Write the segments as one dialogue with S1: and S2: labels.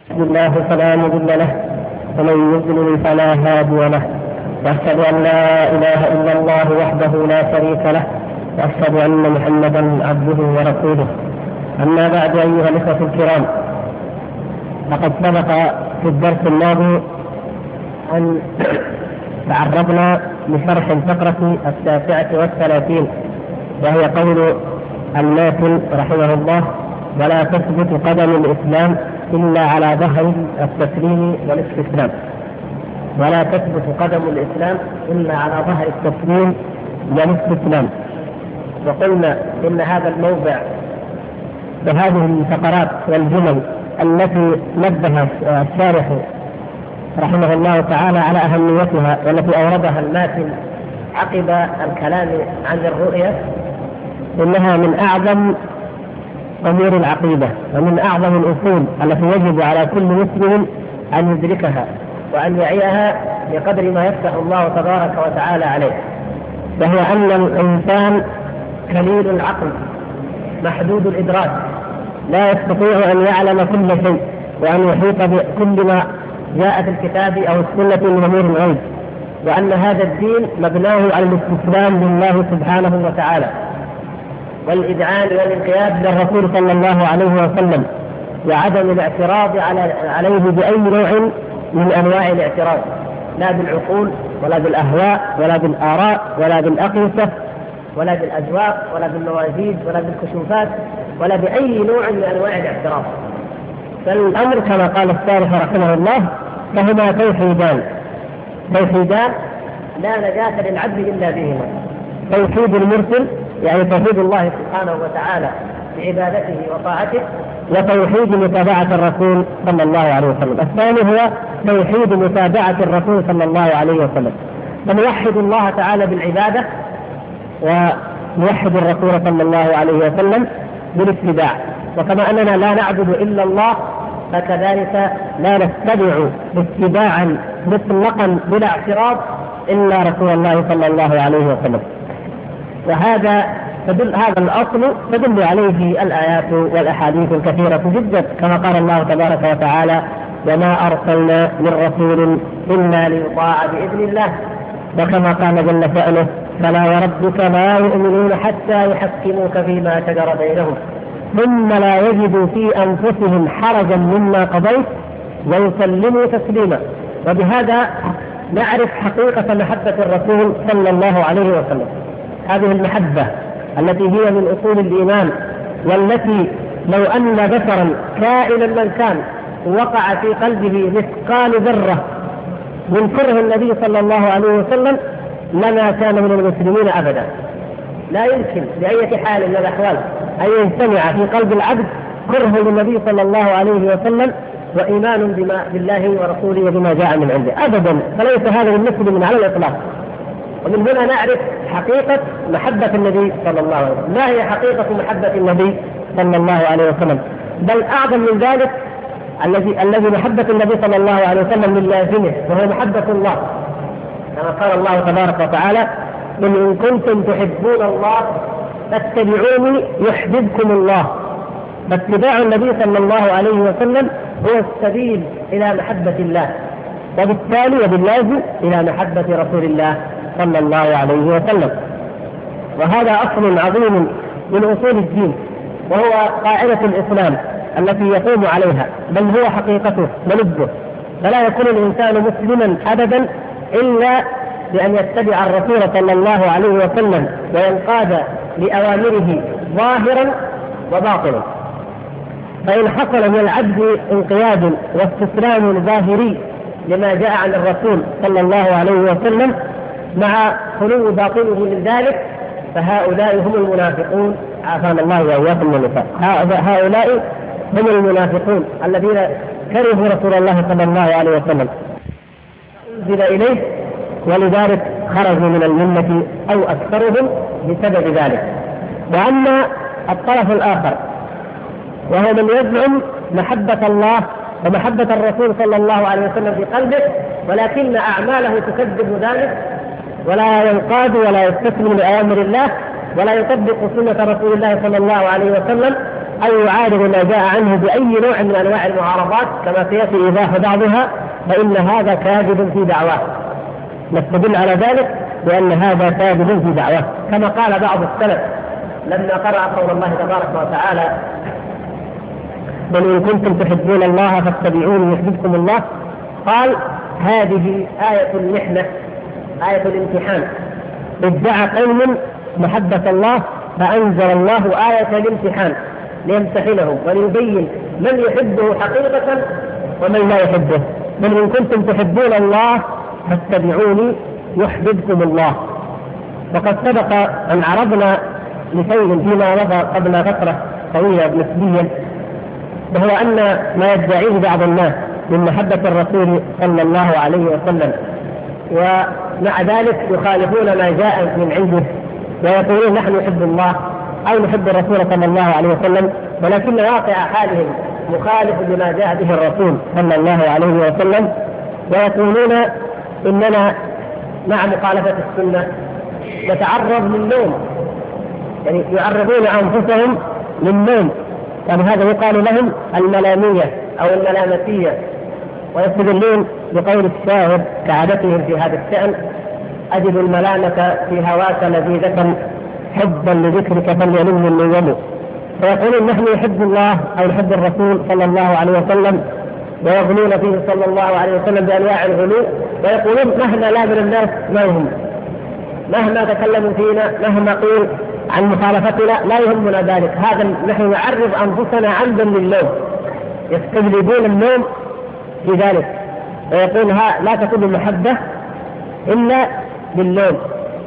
S1: بسم الله فلا مضل له ومن يضلل فلا هادي له، واشهد ان لا اله الا الله وحده لا شريك له، واشهد ان محمدا عبده ورسوله. اما بعد، ايها الاخوه الكرام، لقد سبق في الدرس الماضي ان تعرضنا لشرح الفقره 39، وهي قول الماتن رحمه الله: ولا تثبت قدم الاسلام إلا على ظهر التسليم والاستسلام. ولا تثبت قدم الإسلام إلا على ظهر التسليم والاستسلام. وقلنا إن هذا الموضع بهذه الفقرات والجمل التي نبه الشارح رحمه الله تعالى على أهميتها، والتي أوردها الماتن عقب الكلام عن الرؤية، إنها من أعظم أمور العقيدة ومن أعظم الأصول التي يجب على كل مسلم أن يدركها وأن يعيها بقدر ما يفتح الله تبارك وتعالى عليه، وهو أن الإنسان قليل العقل محدود الإدراك، لا يستطيع أن يعلم كل شيء وأن يحيط بكل ما جاء في الكتاب أو السنة من أمور الغيب، وأن هذا الدين مبناه على الاستسلام لله سبحانه وتعالى والإذعان والانقياد للرسول صلى الله عليه وسلم، وعدم الاعتراض عليه بأي نوع من أنواع الاعتراض، لا بالعقول ولا بالأهواء ولا بالآراء ولا بالأقيسة ولا بالأذواق ولا بالموازين ولا بالكشوفات ولا بأي نوع من أنواع الاعتراض. فالأمر كما قال الشارح رحمه الله: فهما توحيدان لا نجاة للعبد إلا بهما: توحيد المرسل، يعني توحيد الله سبحانه وتعالى بعبادته وطاعته، وتوحيد متابعة الرسول صلى الله عليه وسلم. الثاني هو توحيد متابعة الرسول صلى الله عليه وسلم، فنوحد الله تعالى بالعبادة ونوحد الرسول صلى الله عليه وسلم بالاتباع. وكما أننا لا نعبد إلا الله، فكذلك لا نتبع اتباعا مطلقا بلا اعتراض إلا رسول الله صلى الله عليه وسلم. وهذا هذا الأصل تدل عليه الآيات والأحاديث الكثيرة جدا، كما قال الله تبارك وتعالى: وما أرسلنا من رسول إلا ليطاع بإذن الله. وكما قال جل شأنه: فلا وربك لا يؤمنون حتى يحكموك فيما شجر بينهم ثم لا يجدوا في أنفسهم حرجا مما قضيت ويسلموا تسليما. وبهذا نعرف حقيقة محبة الرسول صلى الله عليه وسلم، هذه المحبة التي هي من أصول الإيمان، والتي لو أن بشرا كائنا من كان وقع في قلبه مثقال ذرة من كره النبي صلى الله عليه وسلم لما كان من المسلمين أبدا. لا يمكن بأي حال من الأحوال أن يجتمع في قلب العبد كره للنبي صلى الله عليه وسلم وإيمان بالله ورسوله وبما جاء من عنده أبدا، فليس هذا المسلم على الإطلاق. ومن هنا نعرف حقيقة محبة النبي صلى الله عليه وسلم. ما هي حقيقة محبة النبي صلى الله عليه وسلم؟ بل أعظم من ذلك الذي محبة النبي صلى الله عليه وسلم من لازمه، وهو محبة الله، كما قال الله تبارك وتعالى: قل إن كنتم تحبون الله فاتبعوني يحببكم الله. فاتباع النبي صلى الله عليه وسلم هو السبيل إلى محبة الله، وبالتالي وباللازم إلى محبة رسول الله صلى الله عليه وسلم. وهذا أصل عظيم من أصول الدين، وهو قاعدة الإسلام التي يقوم عليها، بل هو حقيقته ولبه. فلا يكون الإنسان مسلما أبدا إلا بأن يتبع الرسول صلى الله عليه وسلم وينقاد لأوامره ظاهرا وباطنا. فإن حصل من العبد انقياد واستسلام ظاهري لما جاء عن الرسول صلى الله عليه وسلم مع خلو باطنه من ذلك، فهؤلاء هم المنافقون، عافانا الله وإياكم من النفاق. هؤلاء هم المنافقون الذين كرهوا رسول الله صلى الله عليه وسلم أنزل إليه، ولذلك خرجوا من الملة أو أكثرهم بسبب ذلك. وأما الطرف الآخر وهو من يزعم محبة الله ومحبة الرسول صلى الله عليه وسلم في قلبه، ولكن أعماله تكذب ذلك، ولا ينقاد ولا يستسلم لأوامر الله ولا يطبق سنة رسول الله صلى الله عليه وسلم، أو يعارض ما جاء عنه بأي نوع من أنواع المعارضات كما سيأتي إيضاح بعضها، فإن هذا كاذب في دعواه. نستدل على ذلك بأن هذا كاذب في دعواه، كما قال بعض السلف لما قرأ قول الله تبارك وتعالى: بل إن كنتم تحبون الله فاتبعوني يحببكم الله، قال: هذه آية المحنة، آية الامتحان. ادعى قوم محبة الله فأنزل الله آية الامتحان ليمتحنهم وليبين من يحبه حقيقة ومن لا يحبه. بل إن كنتم تحبون الله فاتبعوني يحببكم الله. وقد سبق أن عرضنا لشيء فيما مضى قبل فترة طويلة نسبيا، وهو أن ما يدعيه بعض الناس من محبة الرسول صلى الله عليه وسلم، ومع ذلك يخالفون ما جاء من عنده ويقولون نحن نحب الله أو نحب الرسول صلى الله عليه وسلم، ولكن واقع حالهم مخالف لما جاء به الرسول صلى الله عليه وسلم، ويقولون إننا مع مخالفة السنة نتعرض للنوم، يعني يعرضون أنفسهم للنوم، يعني هذا يقال لهم الملامية أو الملامتية، ويستدلون بقول الشاعر كعادتهم في هذا الشأن: أجد الملامة في هواك لذيذة حبا لذكرك فليلم النوم. فيقولون نحن نحب الله أو نحب الرسول صلى الله عليه وسلم، ويغلون فيه صلى الله عليه وسلم بأنواع الغلو، ويقولون مهما لا من الناس ما يهم، مهما تكلموا فينا، مهما قيل عن مخالفتنا لا يهمنا ذلك، هذا نحن نعرض أنفسنا عمدا للنوم، يستجلبون النوم في ذلك، ويقول لا تكون المحبة إلا بالنوم.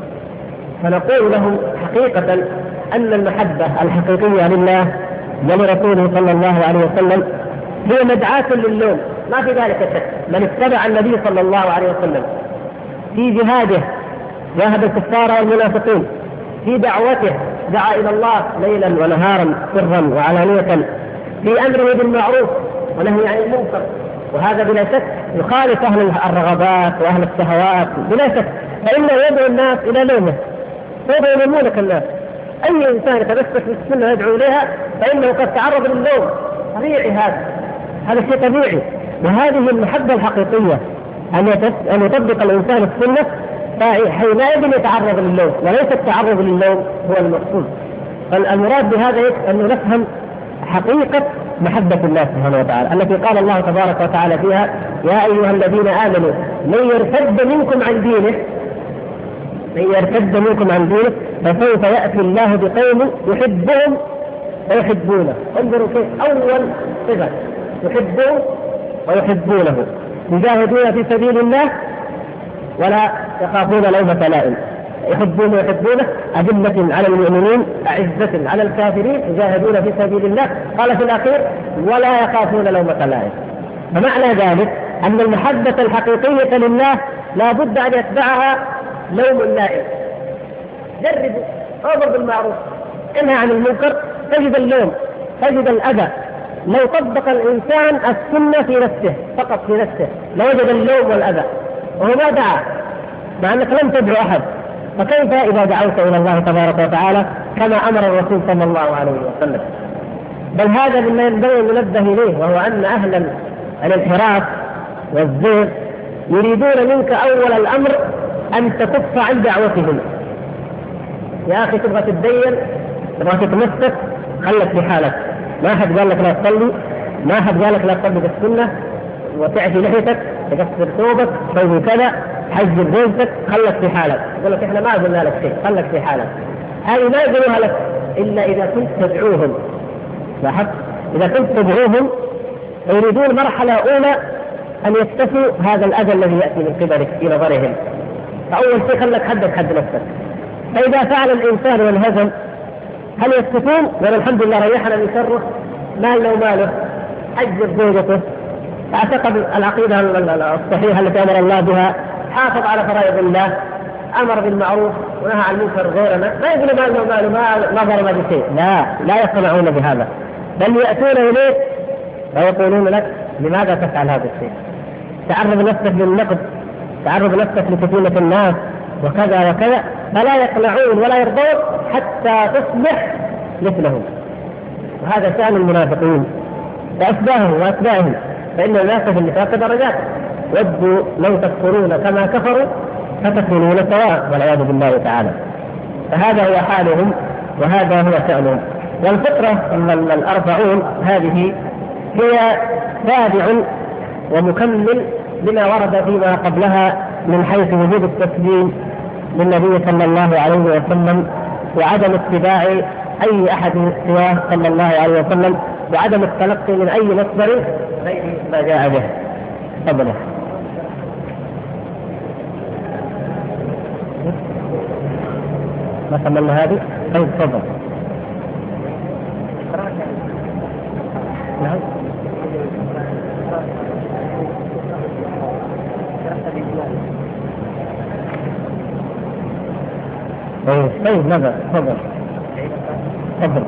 S1: فنقول لهم حقيقة أن المحبة الحقيقية لله ولرسوله صلى الله عليه وسلم هي مدعاة للنوم، ما في ذلك شك. من اتبع النبي صلى الله عليه وسلم في جهاده جاهد الكفار والمنافقين، في دعوته دعا إلى الله ليلا ونهارا سرا وعلانية، في أمره بالمعروف ونهي عن المنكر، وهذا بلا شك يخالف أهل الرغبات وأهل الشهوات بلا شك، فإنه يدعو الناس إلى نومه، سوف ينامونك الناس. أي إنسان يتمسك بالسنة يدعو إليها فإنه قد تعرض للنوم، طبيعي هذا شيء طبيعي. وهذه المحبة الحقيقية أن يطبق الإنسان السنة، فحينئذ يتعرض للنوم، وليس التعرض للنوم هو المقصود. فالمراد بهذا أن نفهم حقيقة محبة الله سبحانه وتعالى التي قال الله تبارك وتعالى فيها: يا أيها الذين آمنوا من يرتد منكم عن دينه فسوف يأتي الله بقوم يحبهم ويحبونه. انظروا كيف أول صفة: يحبون ويحبونه، يجاهدون في سبيل الله ولا يخافون لومة لائم. يحبون ويحبونه أذلة على المؤمنين أعزة على الكافرين يجاهدون في سبيل الله، قال في الأخير: ولا يخافون لومة لائم. فمعنى ذلك أن المحبة الحقيقية لله لا بد أن يتبعها لوم اللائم. جربوا، أمر بالمعروف، انهى عن المنكر، تجد اللوم، تجد الأذى. لو طبق الإنسان السنة في نفسه فقط في نفسه لوجد اللوم والأذى، وهو ما دعا، مع أنك لم تدعو أحد، فكيف إذا دعوت إلى الله تبارك وتعالى كما أمر الرسول صلى الله عليه وسلم؟ بل هذا مما ينبغي أن ننبه إليه، وهو أن أهل الانحراف والزيغ يريدون منك أول الأمر أن تكف عن دعوتهم. يا أخي تبغى تتدين، تبغى تتمسك، خلك في حالك، ما حد قال لك لا تصلي، ما حد قال لك لا تطبق السنة وتعفي لحيتك، تكسر ثوبك، تسوي كذا، حجب زوجتك، خلك في حالك. يقول لك احنا ما قلنا لك شيء، خلك في حالك. هذه ما يقولوها لك إلا إذا كنت تدعوهم. لاحظت؟ إذا كنت تدعوهم يريدون مرحلة أولى أن يكتفوا هذا الأذى الذي يأتي من قبلك في نظرهم. فأول شيء خلك حدك حد نفسك. فإذا فعل الإنسان والهزم هل يكتفون؟ والحمد لله ريحنا من شره، ماله وماله، حجب زوجته، اعتقد العقيدة الصحيحة التي أمر الله بها، حافظ على فرائض الله، أمر بالمعروف ونهى عن المنكر غيرنا، ما يقول ماله وماله، ما ظلم بشيء، لا يقتنعون بهذا، بل يأتون إليك ويقولون لك: لماذا تفعل هذا الشيء؟ تعرض نفسك للنقد، تعرض نفسك لفتنة الناس وكذا وكذا، فلا يقنعون ولا يرضون حتى تصبح مثلهم. وهذا شأن المنافقين وأتباعهم وأتباعهم، فإن الناس في النفاق درجات، ودوا لو تكفرون كما كفروا فتكونون سواء والعياذ بالله تعالى. فهذا هو حالهم وهذا هو شأنهم. والفطرة الأربعون هذه هي تابع ومكمل لما ورد فيما قبلها من حيث وجود التسليم للنبي صلى الله عليه وسلم وعدم اتباع أي أحد سواه صلى الله عليه وسلم وعدم التلقي من أي مصدر غير ما جاء به. تفضل. ما كملنا هذه؟ طيب تفضل. نعم. طيب ماذا؟ تفضل. تفضل.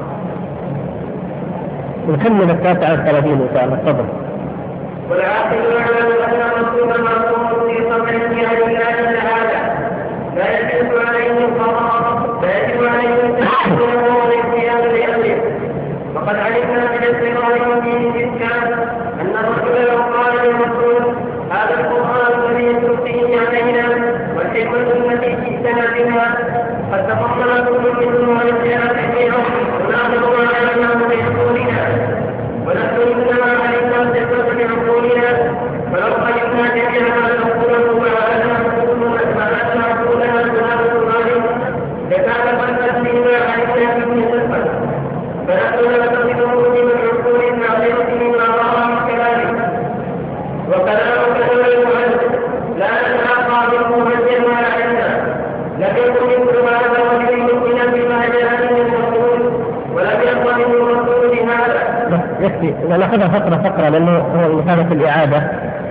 S1: نكمل 33 إن شاء الله. تفضل.
S2: والعاقل يعلم أن الرسول معصوم في صدره عن الله تعالى، لا يجب عليه القضاء، لا يجب عليه التحمل والانقياد لأمره. وقد علمنا من الصغار في الإسكان أن الرسول لو قال للرسول هذا القرآن الذي تلقيه علينا والحكمة التي جئتنا بها قد تفضل كل منه ونسينا تحميله ونأخذ ما علمناه بعقولنا ونحن إنما علمنا الثقة بعقولنا ولو علمنا جميعا ما نقوله وعلمنا عقولنا سنة الله لكان قد فيما علمنا به الثقة فنحن لا نقوله من عقول معلمة مما رأى كذلك وكذلك عنه لا نتعاقى بالمهجر ما علمنا لم يكن مثل هذا وجه مؤمنا بما جاء من الرسول ولم يقبل من الرسول هذا.
S1: يكفي ناخذها فقرة لأنه هو مثالة الإعادة.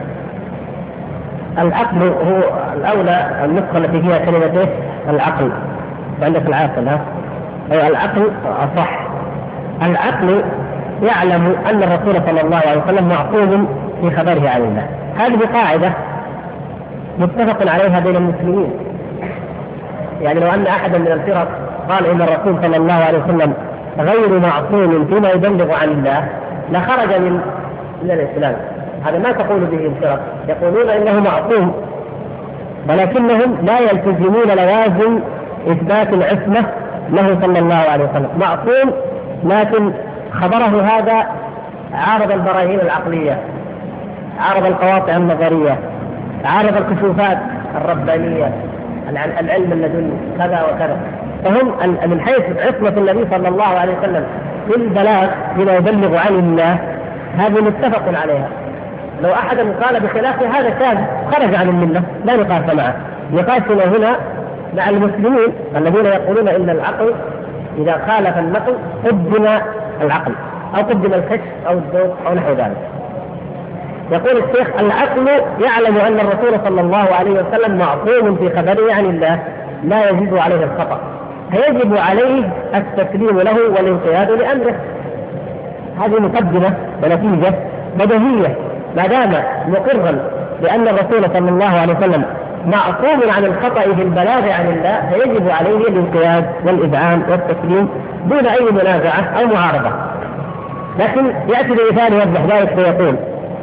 S1: العقل هو الأولى النسخة التي فيها كلمة العقل عندك العاقل أي العقل أصح. العقل يعلم أن الرسول صلى الله عليه وسلم معصوم في خبره عن الله. هذه قاعدة متفق عليها بين المسلمين. يعني لو أن أحدا من الفرق قال إن الرسول صلى الله عليه وسلم غير معصوم فيما يبلغ عن الله لخرج من الإسلام. هذا ما تقول به الفرق، يقولون إنه معصوم ولكنهم لا يلتزمون لوازم إثبات العصمة له صلى الله عليه وسلم. معصوم لكن خبره هذا عارض البراهين العقلية، عارض القواطع النظرية، عارض الكشوفات الربانية، العلم اللدني كذا وكذا. فهم من حيث عصمة النبي صلى الله عليه وسلم في البلاغ بما يبلغ عن الله هذه متفق عليها. لو أحد قال بخلاف هذا كان خرج عن الملة لا نقاش معه. يقاسنا هنا مع المسلمين الذين يقولون إن العقل إذا خالف النقل قدم العقل أو قدم الكشف أو الذوق أو نحو ذلك. يقول الشيخ العقل يعلم أن الرسول صلى الله عليه وسلم معصوم في خبره عن الله لا يجب عليه الخطأ، فيجب عليه التسليم له والانقياد لأمره. هذه مقدمة ونتيجة بديهية. ما دام مقرا بأن الرسول صلى الله عليه وسلم معصوم عن الخطأ في البلاغ عن الله فيجب عليه الانقياد والإذعان والتسليم دون أي منازعة أو معارضة. لكن يأتي بمثال يوضح ذلك فيقول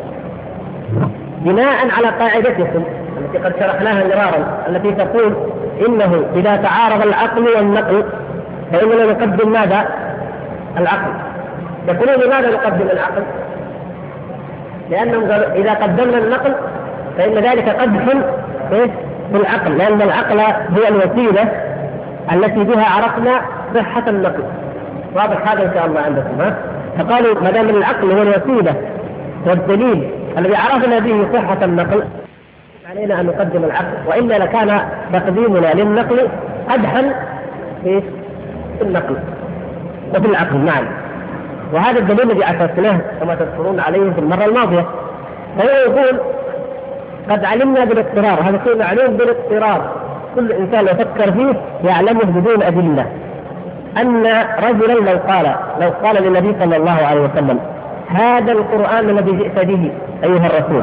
S1: بناء على قاعدتكم التي قد شرحناها مرارا التي تقول إنه إذا تعارض العقل والنقل فإننا نقدم ماذا؟ العقل. يقولون لماذا نقدم العقل؟ لأنهم قالوا إذا قدمنا النقل فإن ذلك قدح في العقل، لأن العقل هو الوسيلة التي بها عرفنا صحة النقل. واضح هذا إن شاء الله عندكم فقالوا ما دام العقل هو الوسيلة والدليل الذي عرفنا به صحة النقل علينا أن نقدم العقل، وإلا لكان تقديمنا للنقل قدحا في النقل وفي العقل معا. وهذا الدليل الذي أسسناه كما تذكرون عليه في المرة الماضية. فهو يقول قد علمنا بالاضطرار، هذا شيء معلوم بالاضطرار كل إنسان يفكر فيه يعلمه بدون أدلة، أن رجلا لو قال للنبي صلى الله عليه وسلم هذا القرآن الذي جئت به أيها الرسول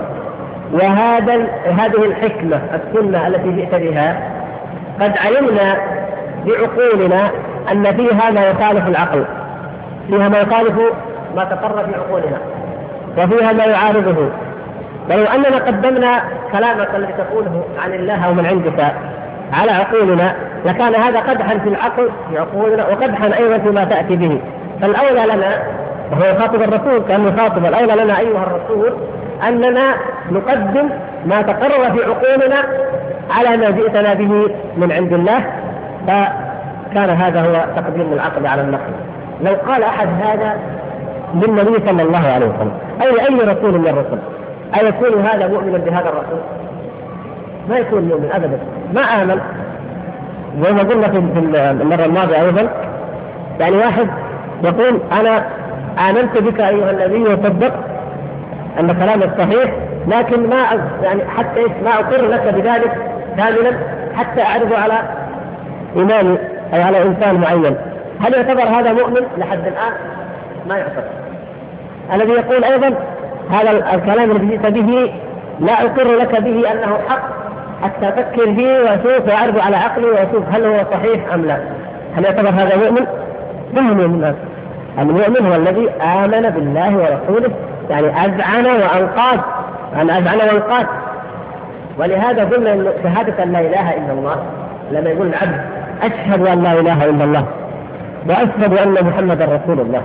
S1: هذه الحكمة السنة التي جئت بها قد علمنا بعقولنا أن فيها ما يخالف العقل، فيها ما يخالف ما تقر في عقولنا وفيها ما يعارضه. ولو أننا قدمنا كلامك الذي تقوله عن الله أو من عندك على عقولنا لكان هذا قدحا في العقل في عقولنا وقدحا أيضا فيما تأتي به. فالأولى لنا، وهو يخاطب الرسول كان يخاطب، الأولى لنا أيها الرسول أننا نقدم ما تقرر في عقولنا على ما جئتنا به من عند الله، فكان هذا هو تقديم العقل على النقل. لو قال أحد هذا للنبي صلى الله عليه وسلم أي رسول من الرسل أيكون هذا مؤمنا بهذا الرسول؟ ما يكون مؤمن أبدا، ما آمن. زي ما قلنا في المرة الماضية أيضا، يعني واحد يقول أنا آمنت بك أيها النبي وصدقت أن كلامك صحيح، لكن ما يعني حتى ما أقر لك بذلك كاملا حتى أعرضه على إمامي أو على إنسان معين. هل يعتبر هذا مؤمن لحد الآن؟ ما يعتبر. الذي يقول أيضا هذا الكلام الذي جئت به لا أقر لك به أنه حق حتى أفكر فيه وأشوف وأعرض على عقلي وأشوف هل هو صحيح أم لا، هل يعتبر هذا مؤمن؟ ما هو مؤمن. المؤمن هو الذي آمن بالله ورسوله، يعني أذعن وأنقاد، أنا أذعن وأنقاد. ولهذا قلنا أن شهادة أن لا إله إلا الله، لما يقول العبد أشهد أن لا إله إلا الله وأشهد أن محمدا رسول الله،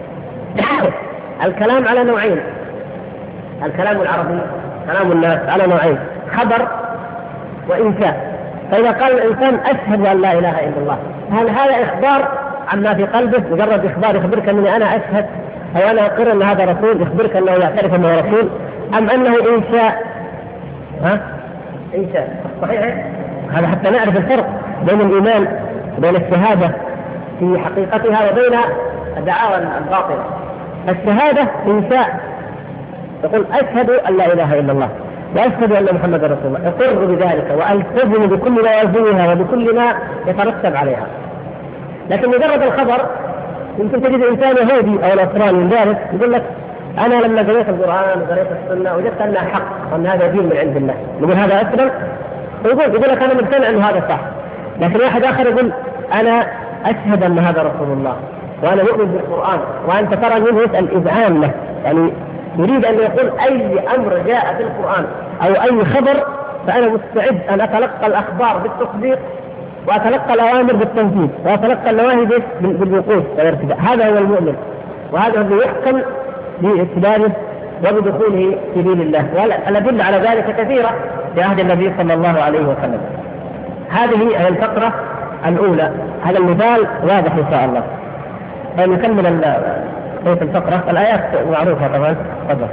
S1: الكلام على نوعين، الكلام العربي كلام الناس على نوعين، خبر وإنشاء. فإذا قال الإنسان أشهد أن لا إله إلا الله، هل هذا إخبار عما في قلبه، مجرد إخبار يخبرك أنني أنا أشهد أو أنا أقر أن هذا رسول، يخبرك أنه يعترف أنه رسول، أم أنه إنشاء؟ إنشاء صحيح. هذا حتى نعرف الفرق بين الإيمان وبين الشهادة في حقيقتها وبين الدعاوى الباطلة. الشهادة إنشاء، يقول أشهد أن لا إله إلا الله وأشهد أن محمد رسول الله، أقر بذلك وألتزم بكل ما يلزمها وبكل ما يترتب عليها. لكن مجرد الخبر يمكن تجد إنسان يهودي أو نصراني ذلك يقول لك أنا لما قريت القرآن وقريت السنة وجدت أنها حق وأن هذا دين من عند الله، يقول هذا أسلم، يقول لك أنا مقتنع أنه هذا صح. لكن واحد آخر يقول أنا أشهد أن هذا رسول الله وأنا مؤمن بالقرآن، وأنت ترى منه يسأل إذعان له، يعني يريد أن يقول أي أمر جاء في القرآن أو أي خبر فأنا مستعد أن أتلقى الأخبار بالتصديق وأتلقى الأوامر بالتنفيذ وأتلقى النواهي بالوقوف والارتداء. هذا هو المؤمن، وهذا الذي يحكم بإسلامه وبدخوله في دين الله. والأدلة على ذلك كثيرة في عهد النبي صلى الله عليه وسلم. هذه هي الفقرة الأولى، هذا المثال واضح إن شاء الله. نكمل بيت الفقرة، الآيات معروفة طبعا. تفضل.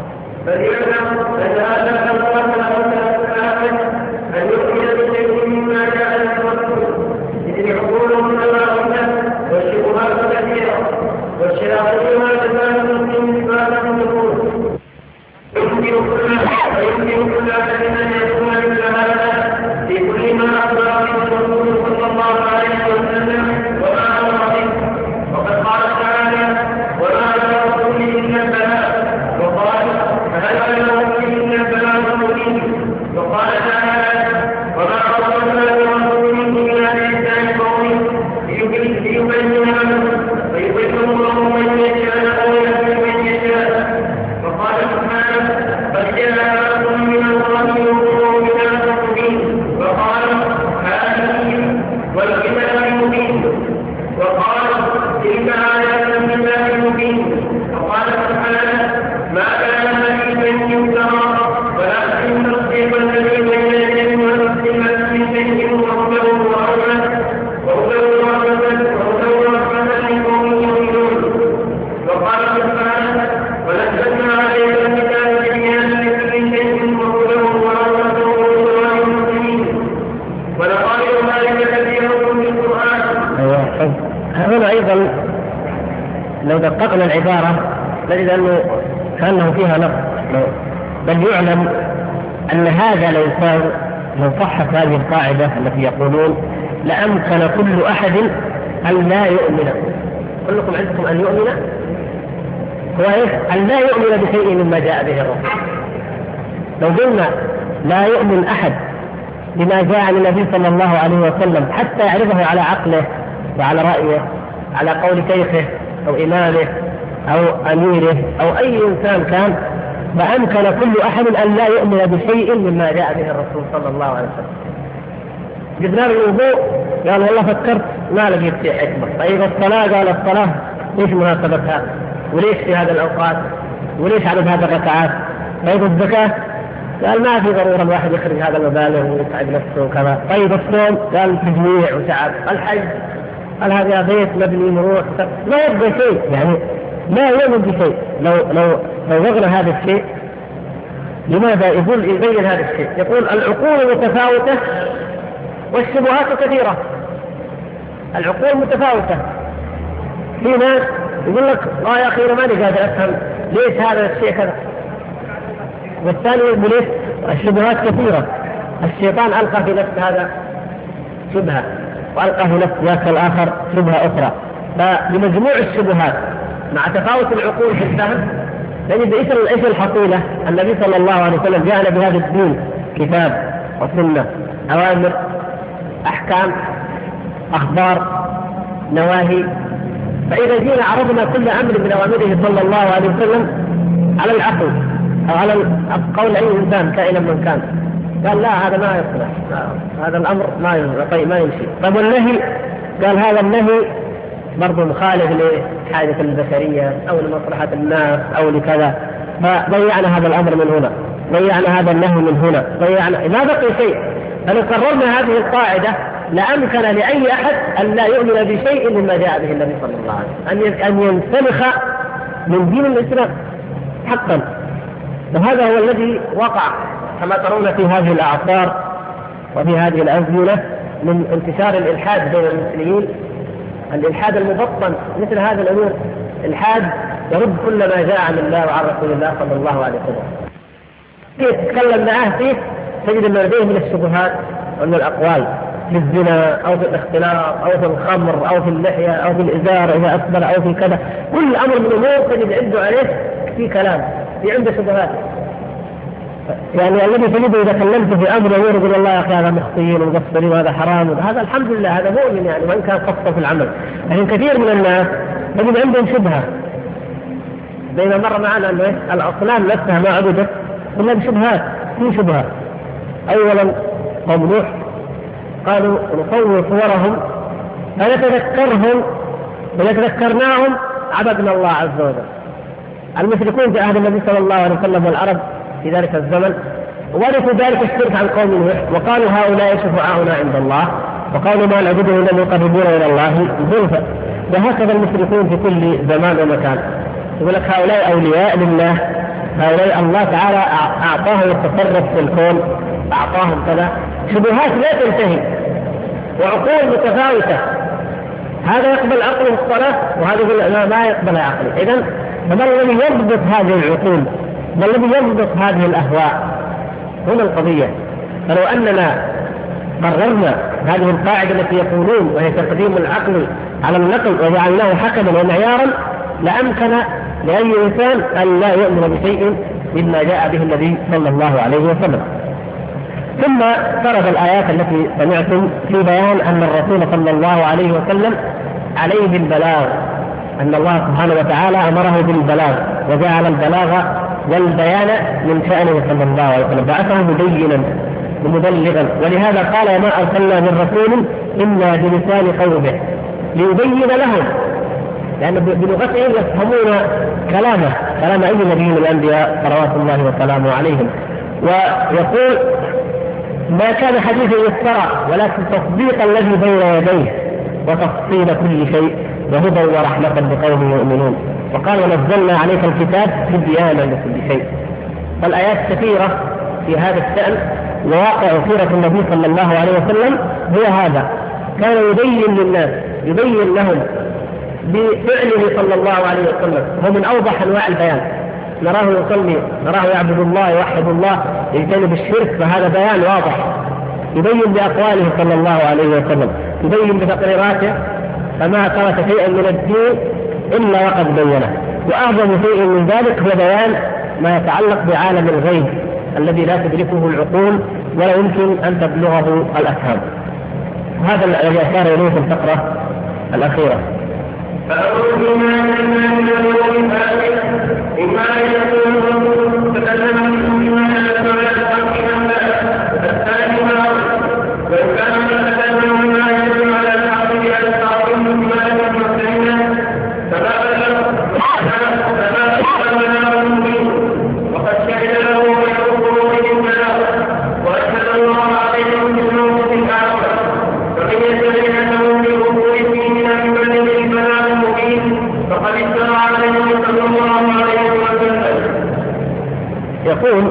S1: هنا أيضا لو دققنا العبارة نجد أنه كأنه فيها نقص، بل يعلم أن هذا لو صحت هذه القاعدة التي يقولون لأمكن كل أحد أن لا يؤمن. كلكم عندكم أن يؤمن، هو أن لا يؤمن بشيء مما جاء به الرسول. لو قلنا لا يؤمن أحد بما جاء عن النبي صلى الله عليه وسلم حتى يعرضه على عقله وعلى رأيه على قول شيخه أو إمامه أو أميره أو أي إنسان كان، فأمكن كل أحد أن لا يؤمن بشيء مما جاء به الرسول صلى الله عليه وسلم. جبنا له الوضوء قال والله فكرت ما لقيت فيه حكمة. طيب الصلاة قال الصلاة ليش مناسبتها وليش في هذا الأوقات وليش عدد هذه الركعات. طيب الزكاة قال ما في ضرورة الواحد يخرج هذا المبالغ ويتعب نفسه وكذا. طيب الصوم قال تجميع وتعب. الحج قال هذا بيت مبني مروح ما يبقى شيء، يعني لا يؤمن بشيء. لو وضعنا هذا الشيء لماذا يبين هذا الشيء؟ يقول العقول متفاوتة والشبهات كثيرة. العقول متفاوتة، في ناس يقول لك يا أخي أنا ماني قادر أفهم ليش هذا الشيء كذا، والثاني يقول ليش الشبهات كثيرة. الشيطان ألقى في نفس هذا شبهة وألقى في نفس ذاك الآخر شبهة أخرى. فبمجموع الشبهات مع تفاوت العقول في الفهم نجد إيش الحصيلة؟ النبي صلى الله عليه وسلم جاءنا بهذا الدين كتاب وسنة، أوامر، أحكام، أخبار، نواهي. فإذا جينا عرضنا كل أمر من أوامره صلى الله عليه وسلم على العقل أو على قول أي إنسان كائنا من كان، قال لا هذا ما يصلح، هذا الأمر ما يمشي. طيب والنهي؟ قال هذا النهي برضو مخالف لحاجة البشرية أو لمصلحة الناس أو لكذا. فضيعنا هذا الأمر من هنا، ضيعنا هذا النهي من هنا، ضيعنا ما بقي شيء. فلو قررنا هذه القاعدة لأمكن لأي أحد أن لا يؤمن بشيء مما جاء به النبي صلى الله عليه وسلم، أن ينسلخ من دين الإسلام حقا. وهذا هو الذي وقع كما ترون في هذه الأعصار وفي هذه الأزمنة من انتشار الإلحاد بين المسلمين. الإلحاد المبطن مثل هذا الأمور، الإلحاد يرد كل ما جاء عن الله وعن رسول الله صلى الله عليه وسلم. تتكلم معه فيه تجد ما لديه من الشبهات ومن الأقوال في الزنا أو في الاختلاط أو في الخمر أو في اللحية أو في الإزار إذا أكبر أو في كذا. كل أمر من الأمور تجد عنده عليه في كلام، في عنده شبهات. يعني الذي تجده إذا كلمت في أمر يقول الله يا أخي هذا مخطئين ومقصرين وهذا حرام، هذا الحمد لله هذا مؤمن يعني وإن كان قصة في العمل. لكن كثير من الناس تجد عندهم شبهة. بينما مر معنا أن الأصنام نفسها ما عبدت إلا بشبهات، في شبهات. أولا قوم نوح قالوا نصور صورهم فنتذكرهم وإذا تذكرناهم عبدنا الله عز وجل. المشركون في عهد النبي صلى الله عليه وسلم والعرب في ذلك الزمن ورثوا ذلك الشرك عن قوم نوح وقالوا هؤلاء شفعاؤنا عند الله وقالوا ما نعبدهم إلا ليقربونا إلى الله زلفى. وهكذا المشركون في كل زمان ومكان يقول لك هؤلاء أولياء لله، هؤلاء الله تعالى أعطاهم التصرف في الكون، أعطاهم كذا. شبهات لا تنتهي وعقول متفاوتة. هذا يقبل عقله الصلاة وهذا يقول ما يقبل عقله. إذن فما الذي يضبط هذه العقول؟ ما الذي يضبط هذه الأهواء؟ هنا القضية. فلو أننا قررنا هذه القاعدة التي يقولون وهي تقديم العقل على النقل وجعلناه حكما ومعيارا لأمكن لأي إنسان أن لا يؤمن بشيء مما جاء به النبي صلى الله عليه وسلم. ثم فرض الآيات التي سمعتم في بيان أن الرسول صلى الله عليه وسلم عليه البلاغ، أن الله سبحانه وتعالى أمره بالبلاغ وجعل البلاغ والبيان من شأنه صلى الله عليه وسلم، بعثه مبينا ومبلغا. ولهذا قال ما أرسلنا من رسول إلا بلسان قومه ليبين لهم، لأن بلغتهم يفهمون كلام أي نبي من الأنبياء صلوات الله وسلامه عليهم. ويقول ما كان حديثا يفترى ولكن تصديق الذي بين يديه وتفصيل كل شيء وهدى ورحمة لقوم يؤمنون. وقال ونزلنا عليك الكتاب تبيانا لكل شيء. فالآيات كثيرة في هذا الشأن. وواقع سيرة النبي صلى الله عليه وسلم هو هذا، كان يبين للناس، يبين لهم بفعله صلى الله عليه وسلم. هو من أوضح أنواع البيان. نراه يصلي، نراه يعبد الله، يوحد الله، يجتنب الشرك، فهذا بيان واضح. يبين بأقواله صلى الله عليه وسلم، يبين بتقريراته، فما ترك شيئا من الدين إلا وقد بينه. وأعظم شيء من ذلك هو بيان ما يتعلق بعالم الغيب الذي لا تدركه العقول ولا يمكن أن تبلغه الأفهام. هذا الذي أشار إليه في الفقرة الأخيرة.
S2: فأقول بما أننا من الأمور فاتح إما أن يكون تكلم بما يدل على الحق الثاني وإن كان يتكلم بما يدل على الحق بألفاظ بما يدل على فلا وقد شهد له بحضوره البلاغ وأشهد الله عليهم بالموت الآخر فمن يدعي أنه بحضوره من المبلغ البلاغ المبين فقد افترى عليه صلى الله عليه وسلم.
S1: يقول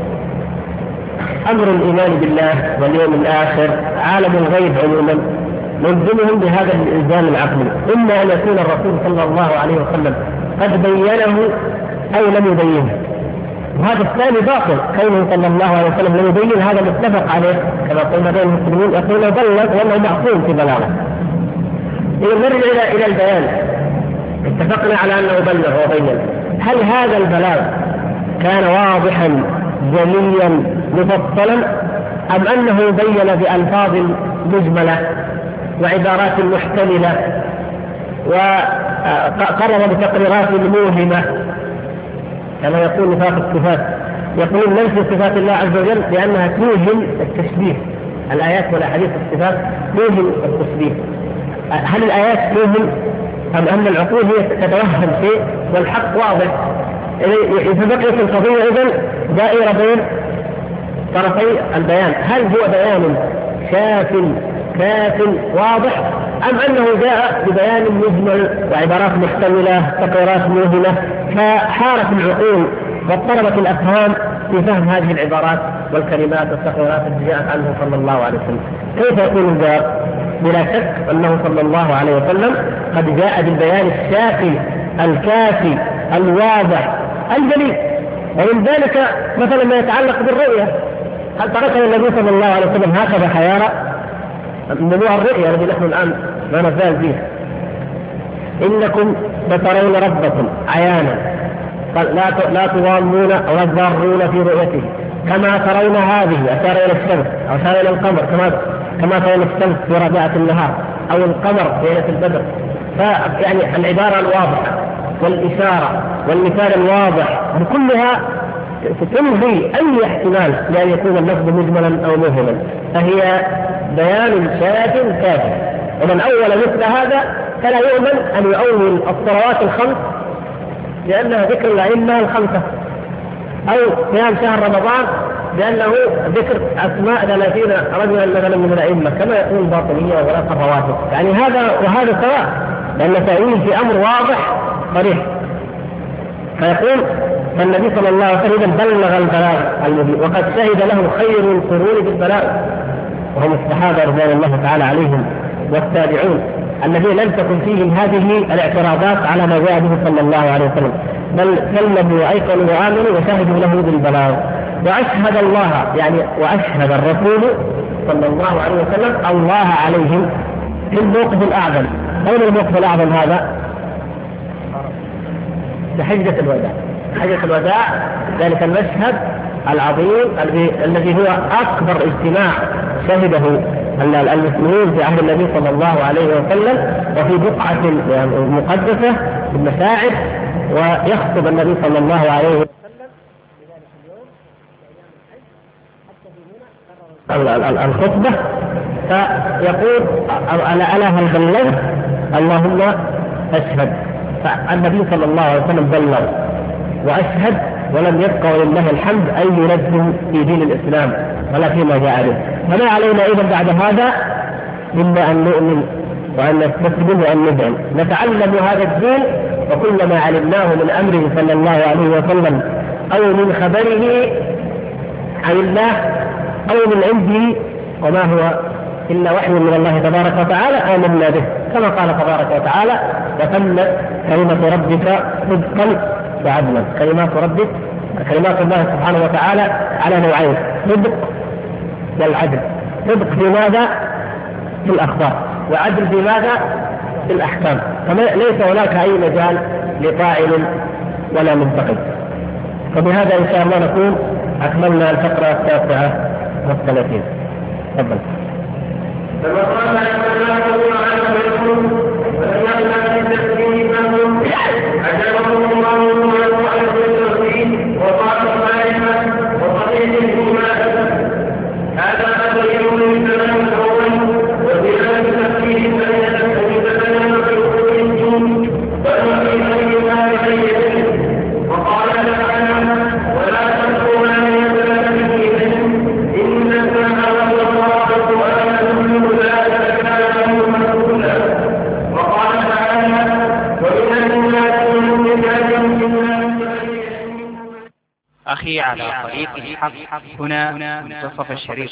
S1: أمر الإيمان بالله واليوم الآخر عالم الغيب عموما نلزمهم بهذا الإلزام العقلي، إما أن يكون الرسول صلى الله عليه وسلم قد بينه أو لم يبينه، وهذا الثاني باطل، كونه صلى الله عليه وسلم لم يبين هذا متفق عليه كما قلنا بين المسلمين، يقول بلغ وأنه معصوم في بلاغه. إذا نرجع إلى البيان، اتفقنا على أنه بلغ وبين، هل هذا البلاغ كان واضحا جليا مفصلا أم أنه بين بألفاظ مجملة وعبارات محتملة وقرر بتقريرات موهمة كما يقول نفاق الصفات؟ يقولون ننفي صفات الله عز وجل لأنها توهم التشبيه، الآيات والأحاديث الصفات توهم التشبيه. هل الآيات توهم أم أن العقول هي تتوهم شيء والحق واضح؟ فبقيت القضية إذن دائرة بين طرفي البيان، هل هو بيان كاف واضح أم أنه جاء ببيان مجمل وعبارات محتملة تقريرات موهمة فحارت العقول واضطربت الأفهام في فهم هذه العبارات والكلمات والتقريرات التي جاءت عنه صلى الله عليه وسلم؟ كيف يكون الجواب؟ بلا شك أنه صلى الله عليه وسلم قد جاء بالبيان الشافي الكافي الواضح الجليل. ومن ذلك مثلا ما يتعلق بالرؤية، هل تركنا النبي صلى الله عليه وسلم هكذا حيارى؟ موضوع الرؤية الذي نحن الآن ما نزال فيه، إنكم سترون ربكم عيانا لا تضامون ولا تضارون في رؤيته كما ترون هذه، أشار إلى الشمس أو أشار إلى القمر كما ترون الشمس في ربيعة النهار أو القمر في ليلة البدر. فيعني العبارة الواضحة والإشارة والمثال الواضح كلها تنهي أي احتمال لأن يكون اللفظ مجملا أو مهما، فهي بيان شاف كافي. ومن أول مثل هذا فلا يؤمن أن يؤول الصلوات الخمس لأنها ذكر الأئمة الخمسة، أو قيام شهر رمضان لأنه ذكر أسماء 30 رجلا مثلا من الأئمة كما يقول الباطنية وغلاق الرواتب. يعني هذا وهذا سواء، لأن تأويل في أمر واضح صريح. فيقول فالنبي صلى الله عليه وسلم بلغ البلاغ المبين وقد شهد له خير القرون بالبلاغ وهم الصحابة رضوان الله تعالى عليهم والتابعون الذين لم تكن فيهم هذه الاعتراضات على ما جاء به صلى الله عليه وسلم، بل سلموا وأيقنوا وآمنوا وشهدوا له بالبلاغ. وأشهد الله يعني وأشهد الرسول صلى الله عليه وسلم الله عليهم في الموقف الأعظم. أين الموقف الأعظم هذا؟ بحجة الوداع. حجة الوداع ذلك المشهد العظيم الذي هو أكبر اجتماع شهده المسلمين في عهد النبي صلى الله عليه وسلم وفي بقعة مقدسة بالمشاعر، ويخطب النبي صلى الله عليه وسلم في ذلك اليوم الخطبة فيقول ألا هل بلغت؟ اللهم أشهد. فالنبي صلى الله عليه وسلم بلغ وأشهد ولم يبقى ولله الحمد أي ينزل في دين الإسلام ولا فيما جاء به. فما علينا إذا بعد هذا إلا أن نؤمن وأن نستسلم وأن ندعم نتعلم هذا الدين، وكل ما علمناه من أمره صلى الله عليه وسلم أو من خبره عن الله أو من عنده وما هو إلا وحي من الله تبارك وتعالى آمنا به، كما قال تبارك وتعالى وتمت كلمة ربك صدقا وعدلا. كلمات الله سبحانه وتعالى على نوعين، صدق والعدل. صدق في ماذا؟ في الأخبار، وعدل في ماذا؟ في الأحكام. فليس هناك أي مجال لطاعن ولا منتقد. فبهذا إن شاء الله نكون أكملنا الفقرة 39. تفضل.
S2: فما قال
S3: أخي على طريق الحق هنا منتصف الشريط.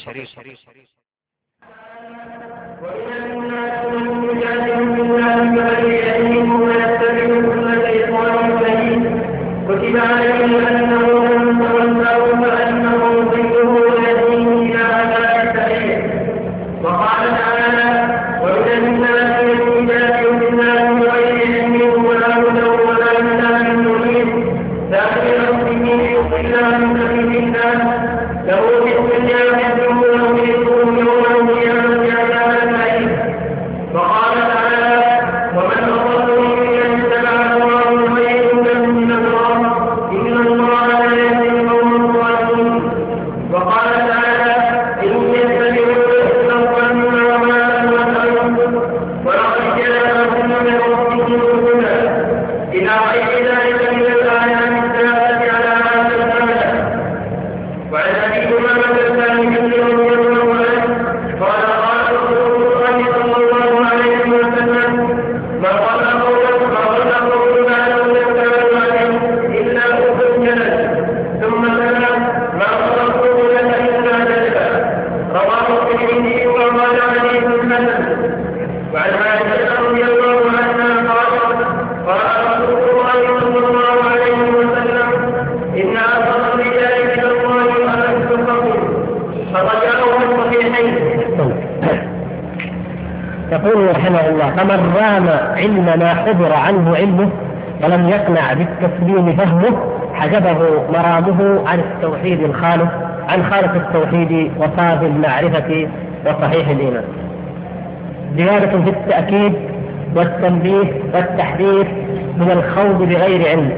S2: كتب عليه أنه من تولاه فأنه ضده يهديه إلى عذاب السعير. وقال تعالى: ومن الناس من يجادل بالله بغير علم ولا هدى ولا كتاب منير ذلك به يضل عن سبيل الله له في الدنيا خزي ويذيقه يوم القيامة عذاب السعير. وقال تعالى: ومن أضل ممن اتبع هواه بغير هدى من الله إن الله لا يهدي القوم الظالمين. وقال تعالى: إن يتبعون إلا الظن وما تهوى ولقد جاءهم من ربهم الهدى إلى غير ذلك من الآيات الدالة على هذا المعنى. وعن أبي أمامة الثاني رضي الله عنه قال: قال رسول الله صلى الله عليه وسلم: ما قال قوله بعد إلا أخذ جلد ثم سلم ما قال لك إلا جلد. رواه الترمذي وقال حديث حسن. وعن عائشة رضي الله عنها قالت: قال رسول الله صلى الله عليه وسلم: إن أفضل الرجال إلى الله أنس الخطيب. فرجعه الصحيحين.
S1: يقول رحمه الله: فمن رام علم ما حضر عنه علمه ولم يقنع بالتسليم فهمه حجبه مرامه عن التوحيد الخالص، عن خالص التوحيد وصافي المعرفة وصحيح الإيمان. زيادة في التأكيد والتنبيه والتحذير من الخوض بغير علم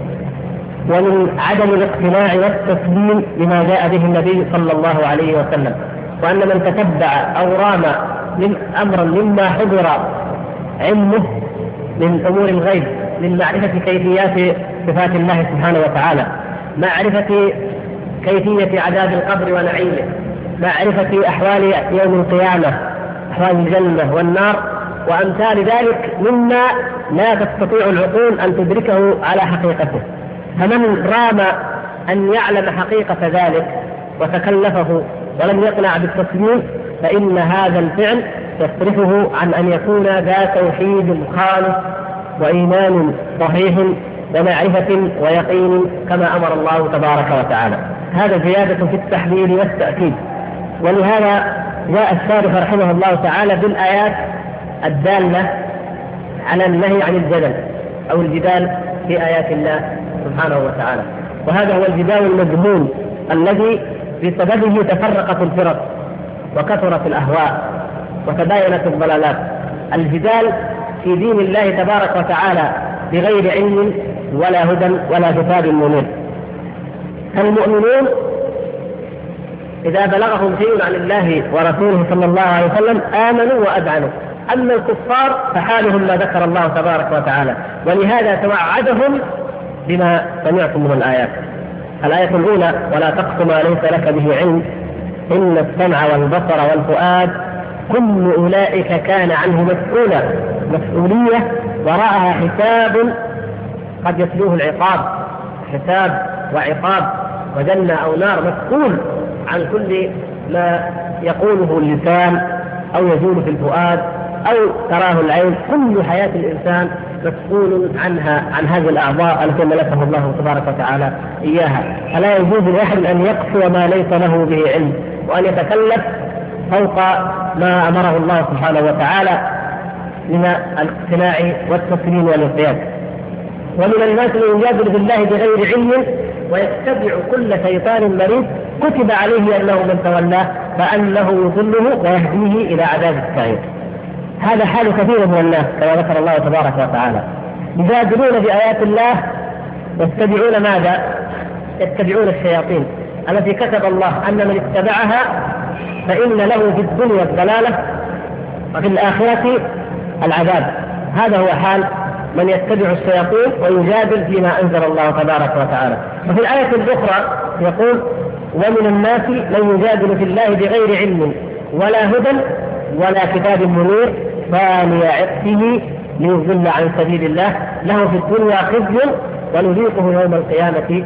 S1: ومن عدم الاقتناع والتسليم لما جاء به النبي صلى الله عليه وسلم، وأن من تتبع أو رام من أمرا مما حضر علمه من أمور الغيب، من معرفة كيفيات صفات الله سبحانه وتعالى، معرفة كيفية عذاب القبر ونعيمه، معرفة أحوال يوم القيامة، أحوال الجنة والنار وأمثال ذلك مما لا تستطيع العقول أن تدركه على حقيقته. فمن رام أن يعلم حقيقة ذلك وتكلفه ولم يقنع بالتسليم فإن هذا الفعل يصرفه عن أن يكون ذا توحيد خالص وإيمان صحيح ومعرفة ويقين كما أمر الله تبارك وتعالى. هذا زيادة في التحليل والتأكيد. ولهذا جاء الشارح رحمه الله تعالى بالآيات الدالة على النهي عن الجدل أو الجدال في آيات الله سبحانه وتعالى. وهذا هو الجدال المذموم الذي بسببه تفرقت الفرق وكثرت الأهواء وتباينت الضلالات. الجدال في دين الله تبارك وتعالى بغير علم ولا هدى ولا كتاب منير. المؤمنون إذا بلغهم شيء عن الله ورسوله صلى الله عليه وسلم آمنوا وأذعنوا. أما الكفار فحالهم ما ذكر الله تبارك وتعالى، ولهذا توعدهم بما سمعتم من الآيات. الآية الأولى: ولا تقف ما ليس لك به علم إن السمع والبصر والفؤاد كل أولئك كان عنه مسؤولا. مسؤولية وراءها حساب قد يتلوه العقاب، حساب وعقاب وجنة أو نار. مسؤول عن كل ما يقوله اللسان أو يزول في الفؤاد أو تراه العين. كل حياة الإنسان مسؤول عنها، عن هذه الأعضاء التي ملكه الله تبارك وتعالى إياها. فلا يجوز لأحد أن يقصو ما ليس له به علم وأن يتكلف فوق ما أمره الله سبحانه وتعالى من الاقتناع والتسليم والانقياد. ومن الناس من يجادل بالله بغير علم ويتبع كل شيطان مريض كتب عليه أنه من تولاه فأنه يضله ويهديه إلى عذاب السعير. هذا حال كثير من الناس كما ذكر الله تبارك وتعالى، يجادلون بآيات الله يتبعون ماذا؟ يتبعون الشياطين التي كتب الله أن من اتبعها فإن له في الدنيا الضلالة وفي الآخرة العذاب. هذا هو حال من يتبع الشياطين ويجادل فيما أنزل الله تبارك وتعالى. وفي الآية الأخرى يقول: ومن الناس من يجادل في الله بغير علم ولا هدى ولا كتاب منير ثاني عطفه ليضل عن سبيل الله له في الدنيا خزي ونذيقه يوم القيامة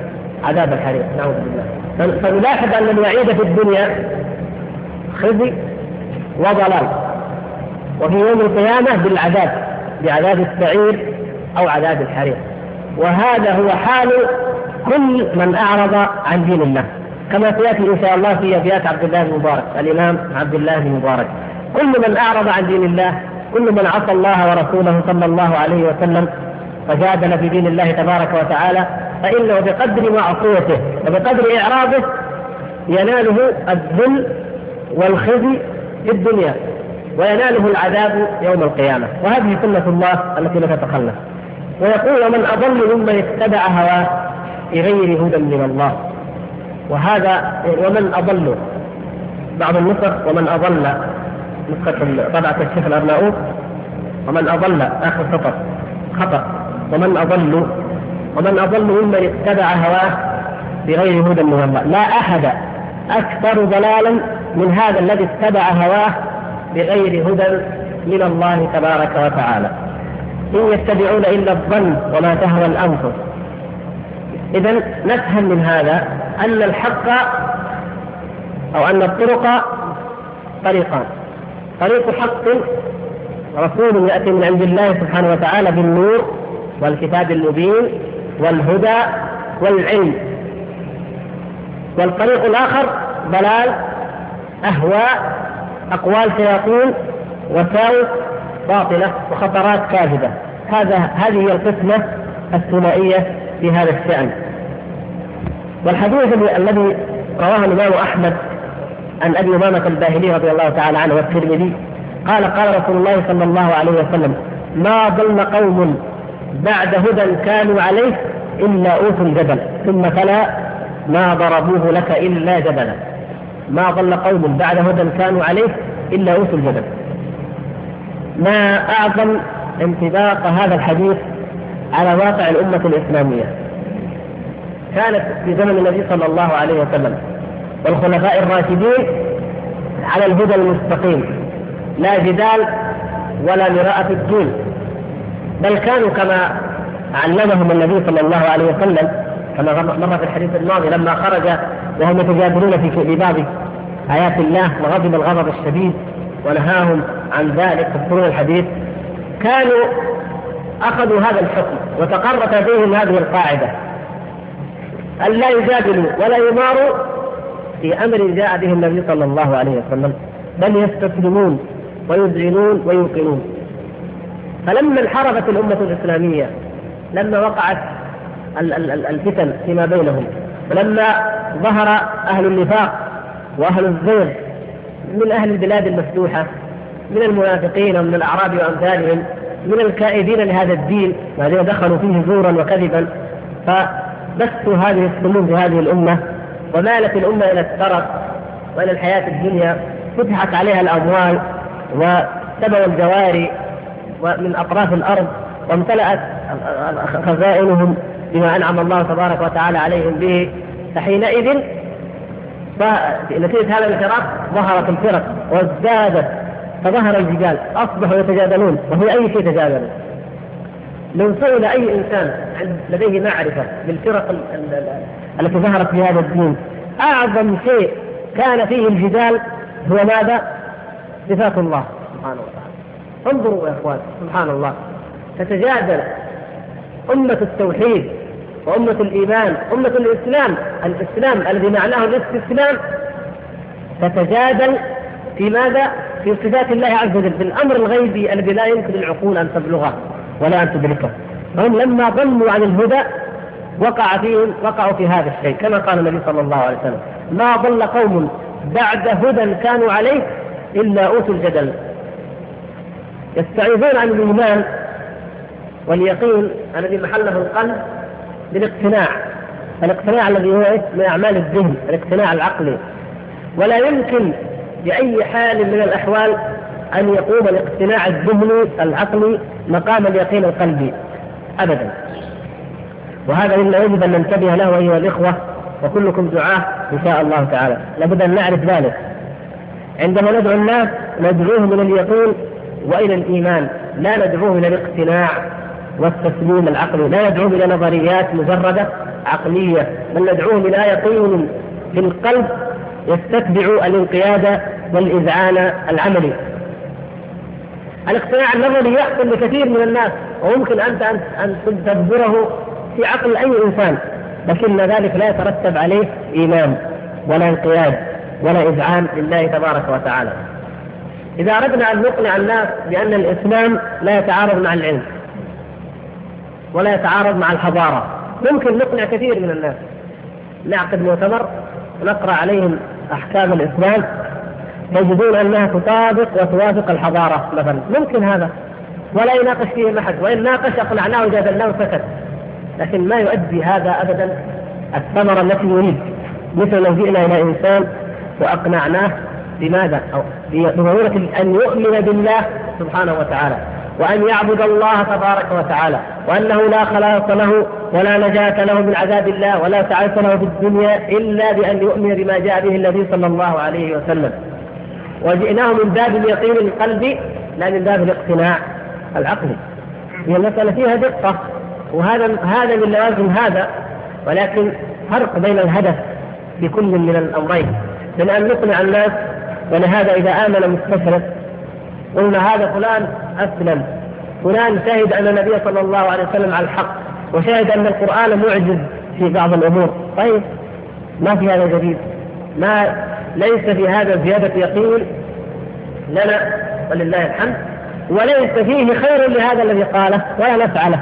S1: عذاب الحريق، نعوذ بالله. فنلاحظ أن الوعيد في الدنيا خزي وضلال، وفي يوم القيامة بالعذاب، بعذاب السعير أو عذاب الحريق. وهذا هو حال كل من أعرض عن دين الله، كما سيأتي إن شاء الله في أبيات عبد الله بن مبارك، الإمام عبد الله بن مبارك: كل من أعرض عن دين الله، كل من عصى الله ورسوله صلى الله عليه وسلم فجادل في دين الله تبارك وتعالى، فإنه بقدر معصيته وبقدر إعراضه يناله الذل والخزي في الدنيا، ويناله العذاب يوم القيامة. وهذه سنة الله التي لا تتخلف. ويقول: ومن أضل ممن اتبع هواه بغير هدى من الله. وهذا ومن أضل، بعض النسخ ومن أضل، نسخة طبعة الشيخ الأرناؤوط ومن أضل آخر سطر خطأ، ومن أضل ممن اتبع هواه بغير هدى من الله. لا أحد أكثر ضلالا من هذا الذي اتبع هواه بغير هدى من الله تبارك وتعالى. إن يتبعون إلا الظن وما تهوى الأنفس. إذن نفهم من هذا أن الحق أو أن الطرق طريقان: طريق حق، رسول يأتي من عند الله سبحانه وتعالى بالنور والكتاب المبين والهدى والعلم، والطريق الآخر ضلال، أهواء، أقوال شياطين، وساوس باطلة وخطرات كاذبة. هذه هي القسمة الثنائية في هذا الشأن. والحديث الذي رواه الإمام أحمد عن أبي أمامة الباهلي رضي الله تعالى عنه والترمذي قال: قال رسول الله صلى الله عليه وسلم: ما ضل قوم بعد هدى كانوا عليه إلا أوتوا الجبل، ثم فلا ما ضربوه لك إلا جبلا. ما ضل قوم بعد هدى كانوا عليه إلا أوتوا الجبل. ما أعظم انطباق هذا الحديث على واقع الأمة الإسلامية. كانت في زمن النبي صلى الله عليه وسلم والخلفاء الراشدين على الهدى المستقيم، لا جدال ولا مراءة في الدين، بل كانوا كما علمهم النبي صلى الله عليه وسلم، كما مر في الحديث الماضي لما خرج وهم يتجادلون في باب آيات الله وغضب الغضب الشديد ونهاهم عن ذلك، تذكرون الحديث، كانوا أخذوا هذا الحكم وتقرت بهم هذه القاعدة: أن لا يجادلوا ولا يماروا في أمر جاء به النبي صلى الله عليه وسلم، بل يستسلمون ويذعنون ويوقنون. فلما انحرفت الأمة الإسلامية، لما وقعت الفتن فيما بينهم، ولما ظهر أهل النفاق وأهل الزيغ من أهل البلاد المفتوحة، من المنافقين ومن الأعراب وأمثالهم، من الكائدين لهذا الدين الذين دخلوا فيه زورا وكذبا، فبثوا هذه السموم في هذه الأمة، ومالت الأمة إلى الترف وإلى الحياة الدنيا، فتحت عليها الأموال وسبوا الجواري ومن أطراف الأرض، وامتلأت خزائنهم بما أنعم الله تبارك وتعالى عليهم به. فحينئذ نتيجة هذا الانحراف ظهرت الفرق وازدادت، فظهر الجدال، أصبحوا يتجادلون. وفي أي شيء تجادلون؟ لو سئل أي إنسان لديه معرفة بالفرق التي ظهرت في هذا الدين، أعظم شيء كان فيه الجدال هو ماذا؟ صفات الله سبحانه وتعالى. انظروا يا أخوان، سبحان الله، تتجادل أمة التوحيد وأمة الإيمان، أمة الإسلام الذي معناه الاستسلام، تتجادل في ماذا؟ في صفات الله عز وجل، في الأمر الغيبي الذي لا يمكن العقول أن تبلغه ولا أن تدركه. فهم لما ضلوا عن الهدى وقعوا في هذا الشيء، كما قال النبي صلى الله عليه وسلم: ما ضل قوم بعد هدى كانوا عليه إلا أوتوا الجدل. يستعيذون عن الإيمان واليقين الذي محله القلب بالاقتناع، الاقتناع الذي هو من أعمال الذهن، الاقتناع العقلي. ولا يمكن بأي حال من الأحوال أن يقوم الاقتناع الذهني العقلي مقام اليقين القلبي أبدا. وهذا مما يجب أن ننتبه له أيها الإخوة، وكلكم دعاة إن شاء الله تعالى، لابد أن نعرف ذلك. عندما ندعو الناس ندعوهم إلى اليقين وإلى الإيمان، لا ندعوهم إلى الاقتناع والتسليم العقلي، لا ندعوهم إلى نظريات مجردة عقلية بل ندعوهم إلى يقين في القلب يستتبع الانقياد والإذعان العملي. الاقتناع النظري يحصل لكثير من الناس، وممكن أنت أن تدبره في عقل أي إنسان، لكن ذلك لا يترتب عليه إيمان ولا انقياد ولا إذعان لله تبارك وتعالى. إذا أردنا أن نقنع الناس بأن الإسلام لا يتعارض مع العلم ولا يتعارض مع الحضارة، ممكن نقنع كثير من الناس. نعقد مؤتمر ونقرأ عليهم أحكام الإسلام يجدون أنها تطابق وتوافق الحضارة مثلا، ممكن هذا ولا يناقش فيه أحد، وإن ناقش أقنعناه وجادلناه وسكت، لكن ما يؤدي هذا أبدا الثمرة التي يريد. مثل لو جئنا إلى إنسان وأقنعناه بماذا؟ أو بضرورة أن يؤمن بالله سبحانه وتعالى، وأن يعبد الله تبارك وتعالى، وأنه لا خلاص له ولا نجاة له من عذاب الله ولا تعيش له في الدنيا إلا بأن يؤمن بما جاء به النبي صلى الله عليه وسلم. وجئناه من باب اليقين القلبي لا من باب الاقتناع العقلي. هي المسألة فيها دقة، وهذا من لوازم هذا، ولكن فرق بين الهدف بكل من الأمرين، من أن نقنع الناس. ولهذا إذا آمن مستشرق قلنا هذا فلان أسلم، فلان شهد أن النبي صلى الله عليه وسلم على الحق، وشهد أن القرآن معجز في بعض الأمور. طيب ما في هذا جديد، ليس في هذا زيادة يقين لنا ولله الحمد، وليس فيه خير لهذا الذي قاله ولا نفعله،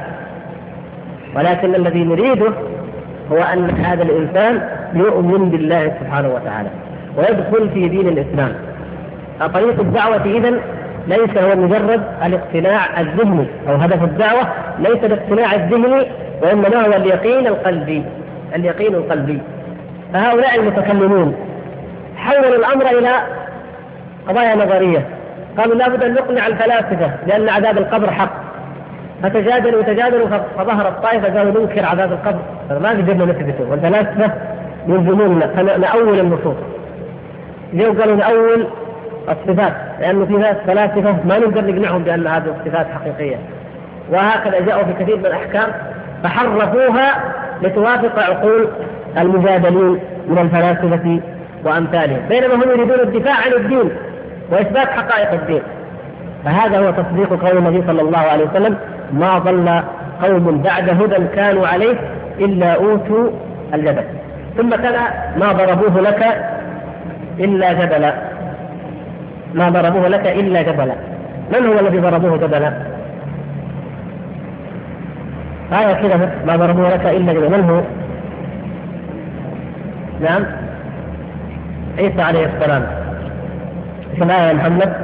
S1: ولكن الذي نريده هو أن هذا الإنسان يؤمن بالله سبحانه وتعالى ويدخل في دين الإسلام. طريق الدعوة إذن ليس هو مجرد الاقتناع الذهني، أو هدف الدعوة ليس الاقتناع الذهني، وإنما هو اليقين القلبي. فهؤلاء المتكلمون حولوا الأمر إلى قضايا نظرية، قالوا لا بد أن نقنع الفلاسفة لأن عذاب القبر حق، فتجادلوا فظهر الطائفة قالوا ننكر عذاب القبر، ما قدرنا نثبته، والفلاسفة يلزموننا فنأول النصوص. اليوم قالوا نأول الصفات لأنه في ناس فلاسفة ما نقدر نقنعهم بأن هذه الصفات حقيقية، وهكذا جاءوا في كثير من الأحكام فحرفوها لتوافق عقول المجادلين من الفلاسفة وأمثالهم، بينما هم يريدون الدفاع عن الدين وإثبات حقائق الدين. فهذا هو تصديق قول النبي صلى الله عليه وسلم: ما ضل قوم بعد هدى كانوا عليه إلا أوتوا الجدل. ثم تلا: ما ضربوه لك إلا جدلا. ما ضربوه لك إلا جدلا. من هو الذي ضربوه جدلا؟ كده: ما ضربوه لك إلا جدلا. من هو؟ نعم، عيسى عليه السلام. في الآية يا محمد: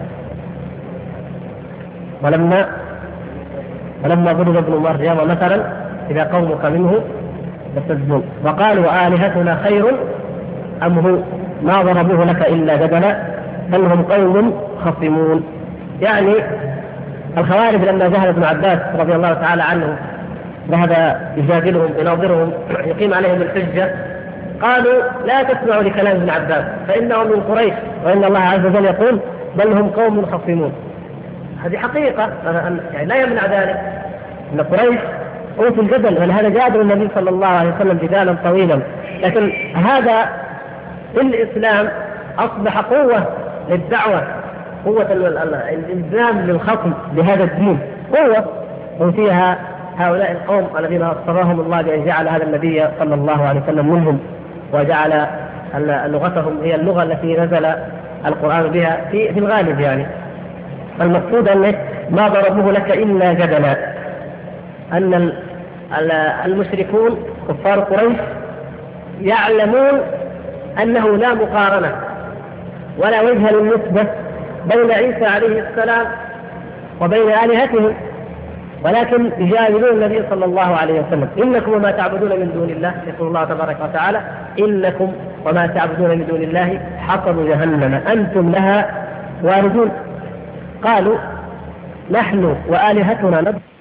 S1: ولما ضرب ابن مريم مثلا إذا قومك منه يصدون وقالوا آلهتنا خير أم هو ما ضربوه لك إلا جدلا بل هم قوم خصمون. يعني الخوارج لما ذهب ابن عباس رضي الله تعالى عنه ذهب يجادلهم يناظرهم يقيم عليهم الحجة، قالوا: لا تسمعوا لكلام ابن عباس فإنه من قريش، وإن الله عز وجل يقول: بل هم قوم خصمون. هذه حقيقة يعني لا يمنع ذلك أن قريش أوتوا الجدل، ولهذا جادل النبي صلى الله عليه وسلم جدالا طويلا. لكن هذا في الإسلام أصبح قوة للدعوة، قوة الإلزام للخصم بهذا الدين، قوة. وفيها هؤلاء القوم الذين اصطفاهم الله بأن جعل هذا النبي صلى الله عليه وسلم منهم، وجعل لغتهم هي اللغة التي نزل القرآن بها في الغالب. يعني المقصود أن ما ضربوه لك إلا جدلا، أن المشركون كفار قريش يعلمون أنه لا مقارنة ولا وجه للنسبة بين عيسى عليه السلام وبين آلهتهم، ولكن يجادلون النبي صلى الله عليه وسلم: إنكم وما تعبدون من دون الله، يقول الله تبارك وتعالى: إنكم وما تعبدون من دون الله حصب جهنم أنتم لها واردون. قالوا: نحن وآلهتنا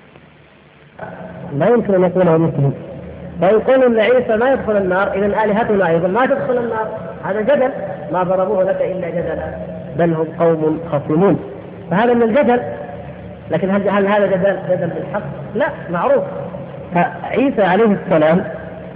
S1: لا يمكن أن يكون مثلهم، فيقول أن عيسى ما يدخل النار، إذن آلهتنا أيضا ما تدخل النار. هذا جدل. ما ضربوه لك إلا جدلا بل هم قوم خصمون. فهذا من الجدل. لكن هل هذا جدل بالحق؟ لا، معروف. فعيسى عليه السلام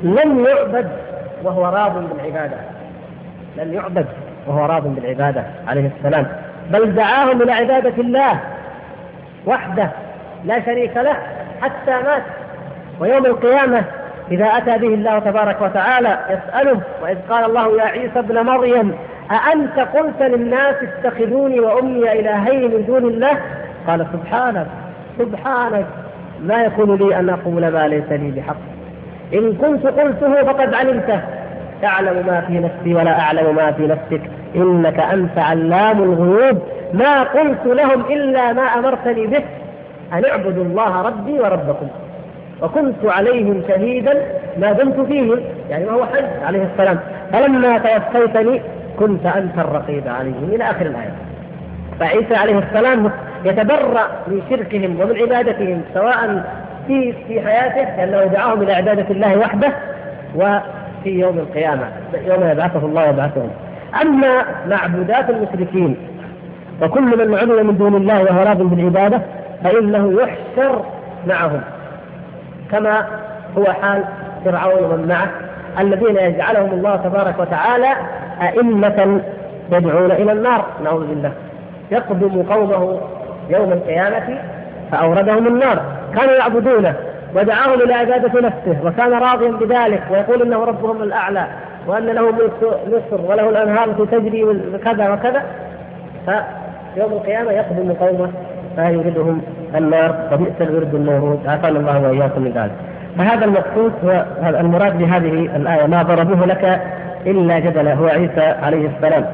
S1: لم يعبد وهو راض بالعبادة، لم يعبد وهو راض بالعبادة عليه السلام، بل دعاهم إلى عبادة الله وحده لا شريك له حتى مات. ويوم القيامة إذا أتى به الله تبارك وتعالى يسأله: وإذ قال الله يا عيسى ابن مريم أأنت قلت للناس اتخذوني وأمي إلهين من دون الله؟ قال: سبحانك سبحانك، ما يكون لي أن أقول ما ليس لي بحق، إن كنت قلته فقد علمته، تعلم ما في نفسي ولا أعلم ما في نفسك، إنك أنت علام الغيوب، ما قلت لهم إلا ما أمرتني به، أن اعبدوا الله ربي وربكم، وكنت عليهم شهيدا ما دمت فيهم، يعني وهو حج عليه السلام، فلما توفيتني كنت أنت الرقيب عليهم، إلى آخر الآية. فعيسى عليه السلام يتبرأ من شركهم ومن عبادتهم، سواء في حياته لأنه دعاهم إلى عبادة الله وحده، وفي يوم القيامة يوم يبعثه الله يبعثهم. أما معبودات المشركين وكل من عبد من دون الله وهو راض بالعبادة فإنه يحشر معهم، كما هو حال فرعون ومن معه الذين يجعلهم الله تبارك وتعالى أئمة يدعون إلى النار، نعوذ بالله. يقدم قومه يوم القيامة فأوردهم النار، كانوا يعبدونه ودعاهم إلى عبادة نفسه وكان راضيا بذلك ويقول إنه ربهم الأعلى وأن له ملك مصر وله الأنهار تجري وكذا وكذا، فيوم القيامة يقدم قومه فيوردهم النار، وبئس الورد المورود، عافانا الله وإياكم من ذلك. فهذا المقصود هو المراد بهذه الآية، ما ضربوه لك إلا جدلا، هو عيسى عليه السلام.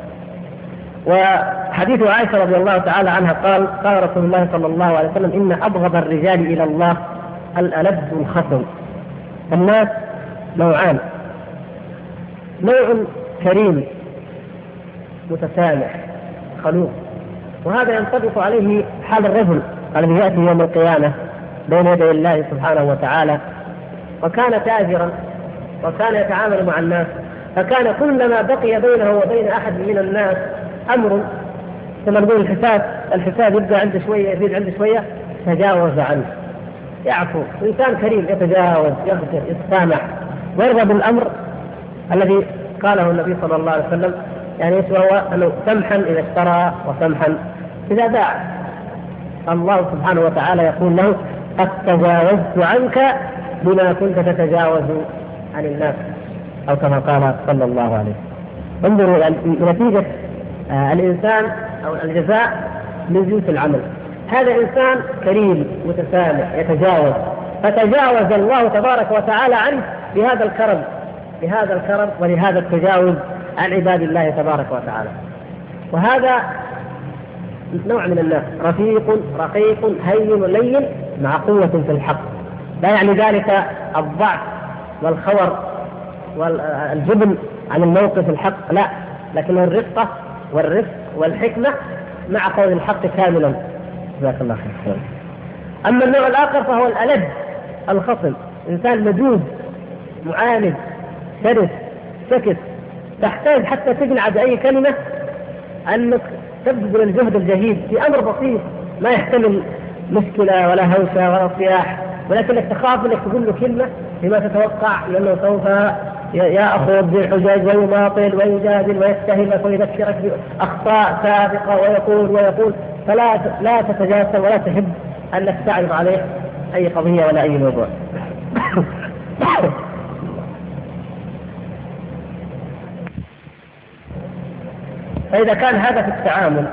S1: وحديث عائشة رضي الله تعالى عنها قال رسول الله صلى الله عليه وسلم: إن أبغض الرجال إلى الله الألد الخصم. الناس نوعان: نوع كريم متسامح خلوق، وهذا ينطبق عليه حال الرجل الذي يأتي يوم القيامة بين يدي الله سبحانه وتعالى، وكان تاجرا وكان يتعامل مع الناس، فكان كلما بقي بينه وبين أحد من الناس أمر كما نقول الحساب يبدأ عنده شوية يزيد عنده شوية، تجاوز عنه، يعفو، إنسان كريم يتجاوز يغفر يتسامح ويرضى بالأمر الذي قاله النبي صلى الله عليه وسلم، يعني هو أنه سمحا إذا اشترى وسمحا إذا باع. الله سبحانه وتعالى يقول له: قد تجاوزت عنك بما كنت تتجاوز عن الناس، أو كما قال صلى الله عليه. انظروا نتيجة الإنسان أو الجزاء من جنس العمل. هذا إنسان كريم متسامح يتجاوز، فتجاوز الله تبارك وتعالى عنه بهذا الكرم ولهذا التجاوز عن عباد الله تبارك وتعالى. وهذا نوع من الناس: رفيق رقيق هين لين مع قوة في الحق، لا يعني ذلك الضعف والخور والجبن عن الموقف الحق، لا، لكن الرفقة والرفق والحكمة مع قول الحق كاملا. جزاك الله خير. أما النوع الآخر فهو الألد الخصم، إنسان لدود معاند شرس سكت، تحتاج حتى تقنع بأي كلمة أنك تبذل الجهد الجهيد في أمر بسيط ما يحتمل مشكلة ولا هوشة ولا صياح، ولكنك تخاف أنك تقول له كلمة بما تتوقع لأنه سوف يأخذ بالحجج ويماطل ويجادل ويتهمك ويذكرك بأخطاء سابقة ويقول، فلا تتجاسر ولا تحب أنك تعرض عليه أي قضية ولا أي موضوع. فإذا كان هذا في التعامل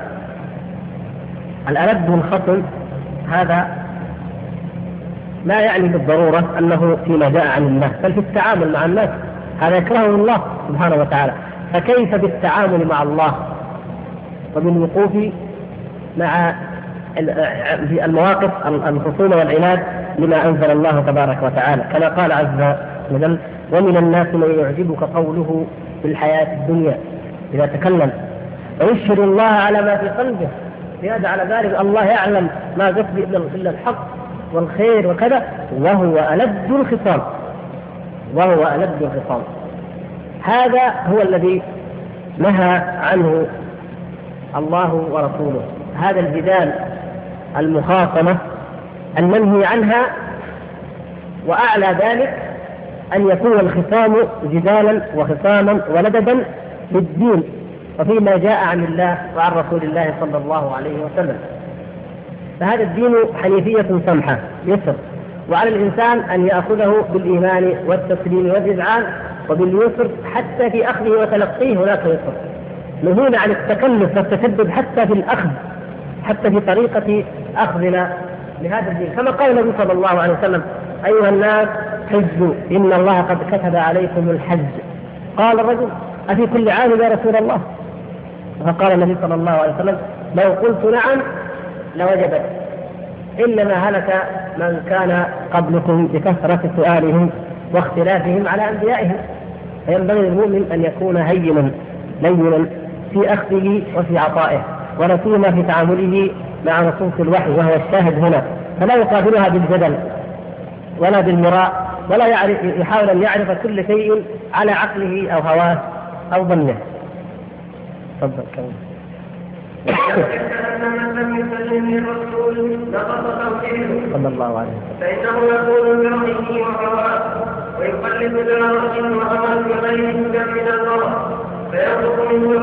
S1: الألد والخصم، هذا لا يعني بالضرورة أنه فيما جاء عن الله، بل في التعامل مع الناس هذا يكرهه الله سبحانه وتعالى. فكيف بالتعامل مع الله وبالوقوف مع في المواقف الخصومة والعناد لما أنزل الله تبارك وتعالى، كما قال عز وجل: ومن الناس من يعجبك قوله في الحياة الدنيا إذا تكلم ويشهد الله على ما في قلبه، زيادة على ذلك الله يعلم ما قصد إلا الحق والخير وكذا، وهو ألد الخصام. هذا هو الذي نهى عنه الله ورسوله، هذا الجدال المخاصمة المنهي عنها، وأعلى ذلك أن يكون الخصام جدالا وخصاما ولددا في الدين وفيما جاء عن الله وعن رسول الله صلى الله عليه وسلم. فهذا الدين حنيفية سمحة يسر، وعلى الإنسان أن يأخذه بالإيمان والتسليم والإذعان وباليسر، حتى في أخذه وتلقيه هناك يسر، نهينا عن التكلف والتشدد حتى في الأخذ، حتى في طريقة أخذنا لهذا الدين، كما قال النبي صلى الله عليه وسلم: أيها الناس حجوا إن الله قد كتب عليكم الحج. قال الرجل: أفي كل عام يا رسول الله؟ فقال النبي صلى الله عليه وسلم: لو قلت نعم لوجبت، إنما هلك من كان قبلكم بكثرة سؤالهم واختلافهم على أنبيائهم. فينبغي للمؤمن أن يكون هينا لينا في أخذه وفي عطائه، ولا سيما في تعامله مع نصوص الوحي وهو الشاهد هنا، فلا يقابلها بالجدل ولا بالمراء، ولا يحاول أن يعرف كل شيء على عقله أو هواه أو ظنه. تفضل كمل.
S2: من لم يسلم للرسول نقص توحيده
S1: صلى الله عليه وسلم،
S2: فإنه يقول برأيه وهواه ويقلد برأيه وهواه بغير هدى من الله، فينقص من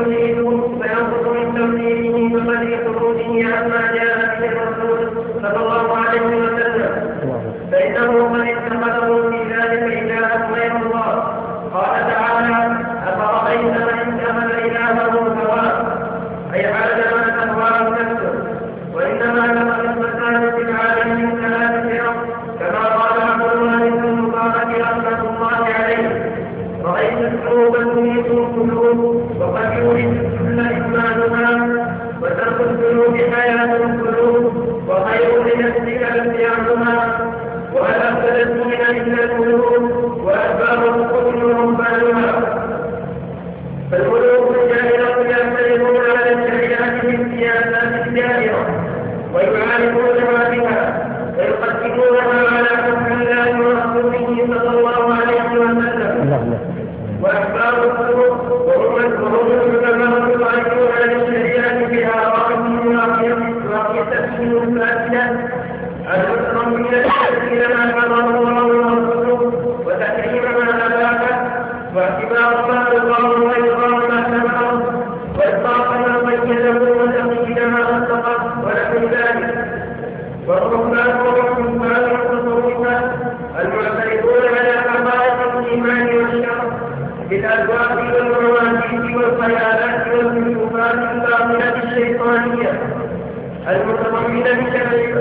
S2: توحيده بغير خروجه عما جاء به الرسول صلى الله عليه وسلم، فإنه قد اتخذه في ذلك إلها غير الله. قال تعالى: أفرأيت من اتخذ إلهه هواه، أي عاد ما تهواه نفسه. وإنما لقد المساجد العالمين ثلاثة، كما قال عبد الله بن المبارك رحمة الله عليه: رأيت القلوب تريد القلوب وقد يريد كل إيمانها، وترك القلوب حياة القلوب، وخير لنفسك اتباعها، وهل أفسد الدين إلا القلوب، وأسباب الكفر رهبانها. فالملوك الجاهلة يختلفون على الشريعة في السياسات الجاهلة ويعارضونها بها ويقدمونها على حكم الله ورسوله صلى الله عليه وسلم. وأحباب الكفر وهم العلماء يعارضون على الشريعة بآرائهم وقياستهم الفاسدة المتضمنة تحليل ما حرم الله ورسوله وتحريم ما أباحه واعتبار ما الله وإظهار ما سمعه وإطلاق ما قيده وتقييد ما أطلقه ونحو ذلك. والرهبان والتصوفات المعترضون على حقائق الإيمان والشرع بالألواح والمواقيت والخيالات والكشوفات الباطلة الشيطانية المتضمنة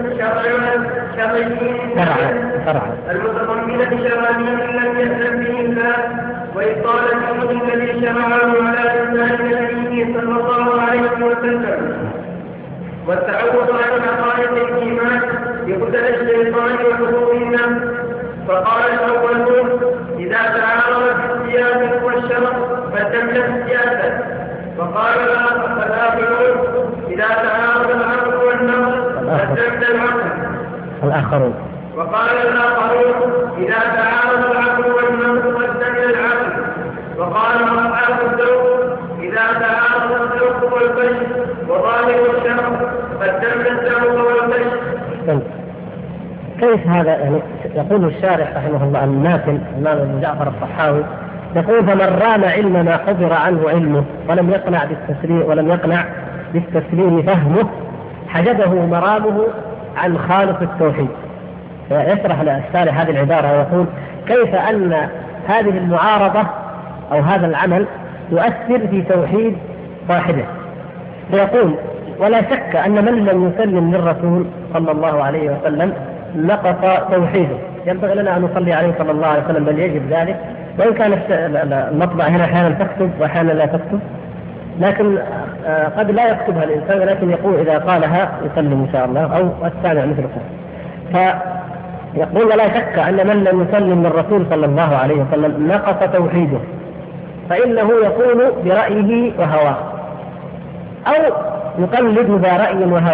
S2: شرعين لم يأذن به الله، وإبطال الحكم الذي شرعه على لسان نبيه صلى الله عليه وسلم، والتعوذ عن حقائق الإيمان بهدى الشيطان وحقوق النفس. فقال الأولون: إذا تعارضت السياسة والشرع فالدم السياسة. وقال الآخرون: إذا تعارض العقل والنقل فالدم العقل.
S1: الآخرون.
S2: وقال الآخرون: إذا تعارض العقل والنقل فالدم العقل. وقال أصحاب الذوق: إذا تعارض الذوق والبشر وظاهر الشرع فالدم الذوق والبشر.
S1: كيف هذا؟ يعني يقول الشارح رحمه الله النافل الإمام ابن جعفر الطحاوي يقول: فمن رام علم ما حضر عنه علمه ولم يقنع بالتسليم فهمه حجبه مرامه عن خالق التوحيد. يشرح الشارح هذه العبارة ويقول: كيف أن هذه المعارضة أو هذا العمل يؤثر في توحيد صاحبه. فيقول: ولا شك أن من لم يسلم للرسول صلى الله عليه وسلم نقص توحيده. ينبغي لنا أن نصلي عليه صلى الله عليه وسلم، بل يجب ذلك، وإن كان المطبع هنا أحيانا تكتب وأحيانا لا تكتب، لكن قد لا يكتبها الإنسان، ولكن يقول إذا قالها يسلم إن شاء الله، أو السامع مثلكم. فيقول: ولا شك أن من لم يسلم للرسول صلى الله عليه وسلم نقص توحيده، فإنه يقول برأيه وهواه، أو يقلد ذا رأي وهوى.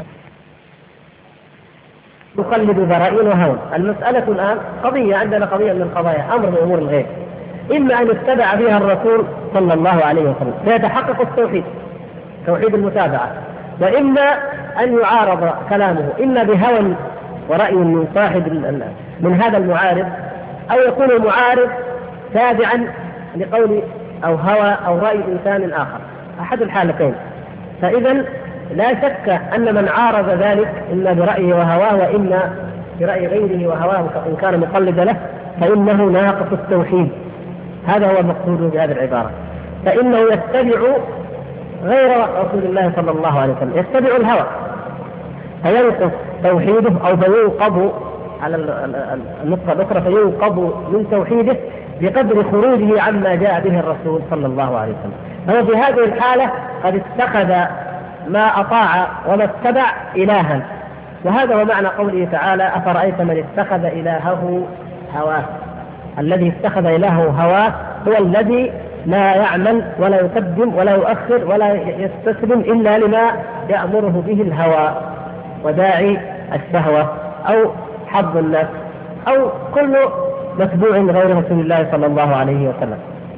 S1: المسألة الآن قضية عندنا، قضية من القضايا، أمر من أمور الغيب، إما أن يتبع فيها الرسول صلى الله عليه وسلم فيتحقق التوحيد، توحيد المتابعة، وإما أن يعارض كلامه إما بهوى ورأي من صاحب من هذا المعارض، أو يكون المعارض تابعا لقول أو هوى أو رأي إنسان آخر، أحد الحالتين. فإذا لا شك أن من عارض ذلك إما برأيه وهواه وإما برأي غيره وهواه إن كان مقلدا له فإنه ناقص التوحيد. هذا هو المقصود بهذه العبارة. فإنه يتبع غير رسول الله صلى الله عليه وسلم، يتبع الهوى فينقص توحيده أو فينقض على النقطة الأخرى فينقض من توحيده بقدر خروجه عما جاء به الرسول صلى الله عليه وسلم. فهو في هذه الحالة قد اتخذ ما أطاع وما اتبع إلها. وهذا هو معنى قوله تعالى: أفرأيت من اتخذ إلهه هواه. الذي اتخذ إلهه هواه هو الذي لا يعمل ولا يقدم ولا يؤخر ولا يستسلم إلا لما يأمره به الهوى وداعي الشهوة أو حظ الناس أو كل متبوع غير رسول الله صلى الله عليه وسلم،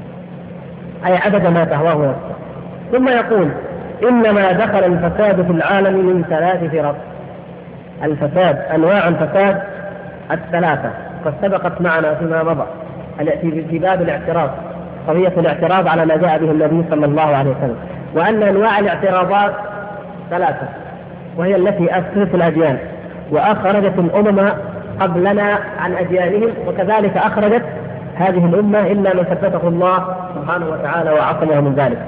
S1: أي عبد ما تهواه نفسه. ثم يقول: إنما دخل الفساد في العالم من 3 فرق. الفساد أنواع الفساد 3 قد سبقت معنا فيما مضى في باب الاعتراض، قضية الاعتراض على ما جاء به النبي صلى الله عليه وسلم، وأن أنواع الاعتراضات 3 وهي التي أسست الأديان وأخرجت الأمم قبلنا عن أديانهم، وكذلك أخرجت هذه الأمة إلا من ثبته الله سبحانه وتعالى وعصمه من ذلك.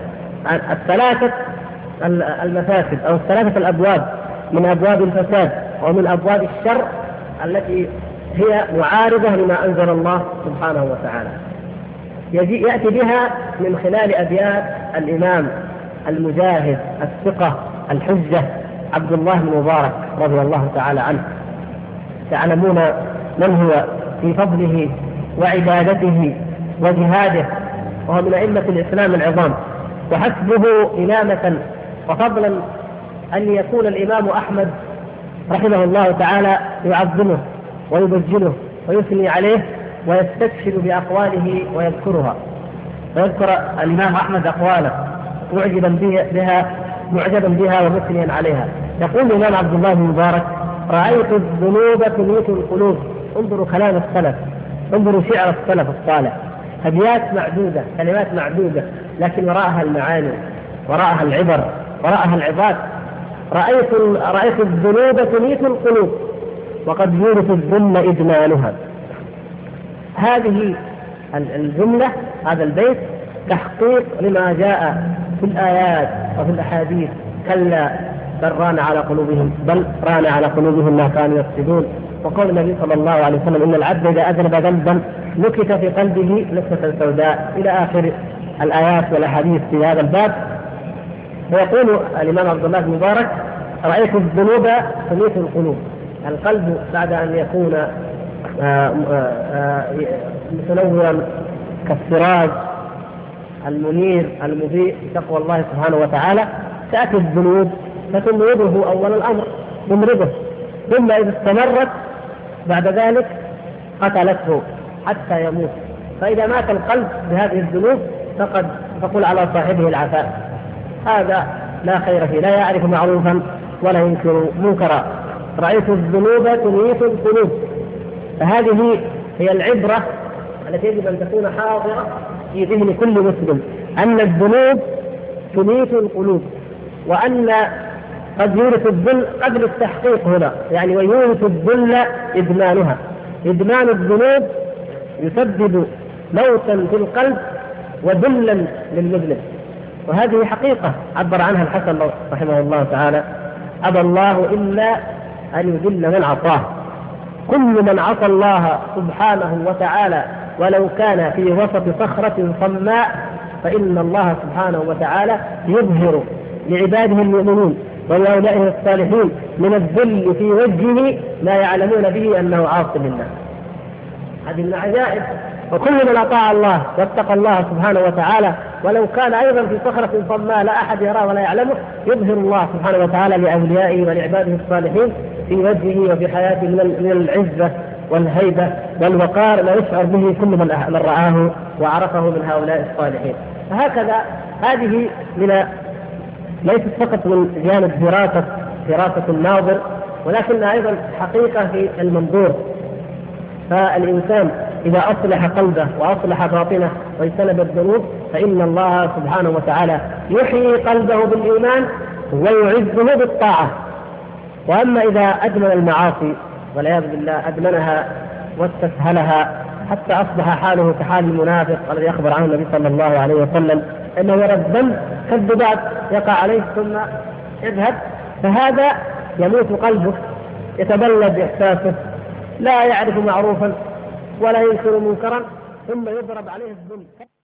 S1: 3 المفاسد أو 3 الأبواب من أبواب الفساد ومن أبواب الشر التي هي معارضة لما أنزل الله سبحانه وتعالى، يأتي بها من خلال أبيات الإمام المجاهد الثقة الحجة عبد الله بن مبارك رضي الله تعالى عنه. تعلمون من هو في فضله وعبادته وجهاده، وهو من أئمة الإسلام العظام، وحسبه إمامة وفضلا أن يكون الإمام أحمد رحمه الله تعالى يعظمه ويبجله ويثني عليه ويستكشف بأقواله ويذكرها. ويذكر الإمام أحمد أقواله معجبا بها ومثنيا عليها. يقول الإمام عبد الله بن مبارك: رأيت الذنوب تميت القلوب. انظروا كلام السلف، انظروا شعر السلف الصالح، أبيات معدودة، كلمات معدودة، لكن وراءها المعاني، وراءها العبر، وراءها العظات. رأيت الذنوب تميت القلوب وقد يورث الذل إدمانها. هذه الجملة، هذا البيت تحقيق لما جاء في الآيات وفي الأحاديث: كلا بل ران على قلوبهم ما كانوا يكسبون. وقول النبي صلى الله عليه وسلم: إن العبد إذا أذنب ذنبا نكت في قلبه نكتة سوداء، إلى آخر الآيات والأحاديث في هذا الباب. ويقول الإمام عبد الله بن مبارك: رأيت الذنوب تميت القلوب. القلب بعد أن يكون متنورا كالسراج المنير المضيء بتقوى الله سبحانه وتعالى، تأتي الذنوب فتمرضه أول الأمر، تمرضه، ثم إذا استمرت بعد ذلك قتلته حتى يموت. فإذا مات القلب بهذه الذنوب فقد تقول على صاحبه العفاء، هذا لا خير فيه، لا يعرف معروفا ولا ينكر منكرا. رأيت الذنوب تميت القلوب. فهذه هي العبرة التي يجب أن تكون حاضرة في ذهن كل مسلم، أن الذنوب تميت القلوب، وأن قد يورث الذل قبل التحقيق هنا، يعني ويورث الذل إدمانها. إدمان الذنوب يسبب موتا في القلب وذلا للمذنب، وهذه حقيقة عبر عنها الحسن رحمه الله تعالى: أبى الله إلا أن يذل من عصاه. كل من عصى الله سبحانه وتعالى ولو كان في وسط صخرة صماء فإن الله سبحانه وتعالى يظهر لعباده المؤمنين ولأولئه الصالحين من الذل في وجهه ما يعلمون به أنه عاصي لله. هذه من العجائب. وكل من أطاع الله واتقى الله سبحانه وتعالى ولو كان أيضا في صخرة صماء لا أحد يراه ولا يعلمه، يظهر الله سبحانه وتعالى لأوليائه ولعباده الصالحين في وجهه وفي حياته من العزة والهيبة والوقار ما يشعر به كل من رآه وعرفه من هؤلاء الصالحين. فهكذا هذه ليست فقط من جانب دراسة الناظر، ولكنها أيضا حقيقة في المنظور. فالإنسان إذا أصلح قلبه وأصلح باطنه واجتنب الذنوب فإن الله سبحانه وتعالى يحيي قلبه بالإيمان ويعزه بالطاعة. وأما إذا أدمن المعاصي والعياذ بالله أدمنها واستسهلها حتى أصبح حاله كحال المنافق الذي أخبر عنه النبي صلى الله عليه وسلم أنه يرى الذنب كالذباب يقع عليه ثم يذهب، فهذا يموت قلبه، يتبلد إحساسه، لا يعرف معروفا ولا ينكر منكرا ثم يضرب عليه الذنب.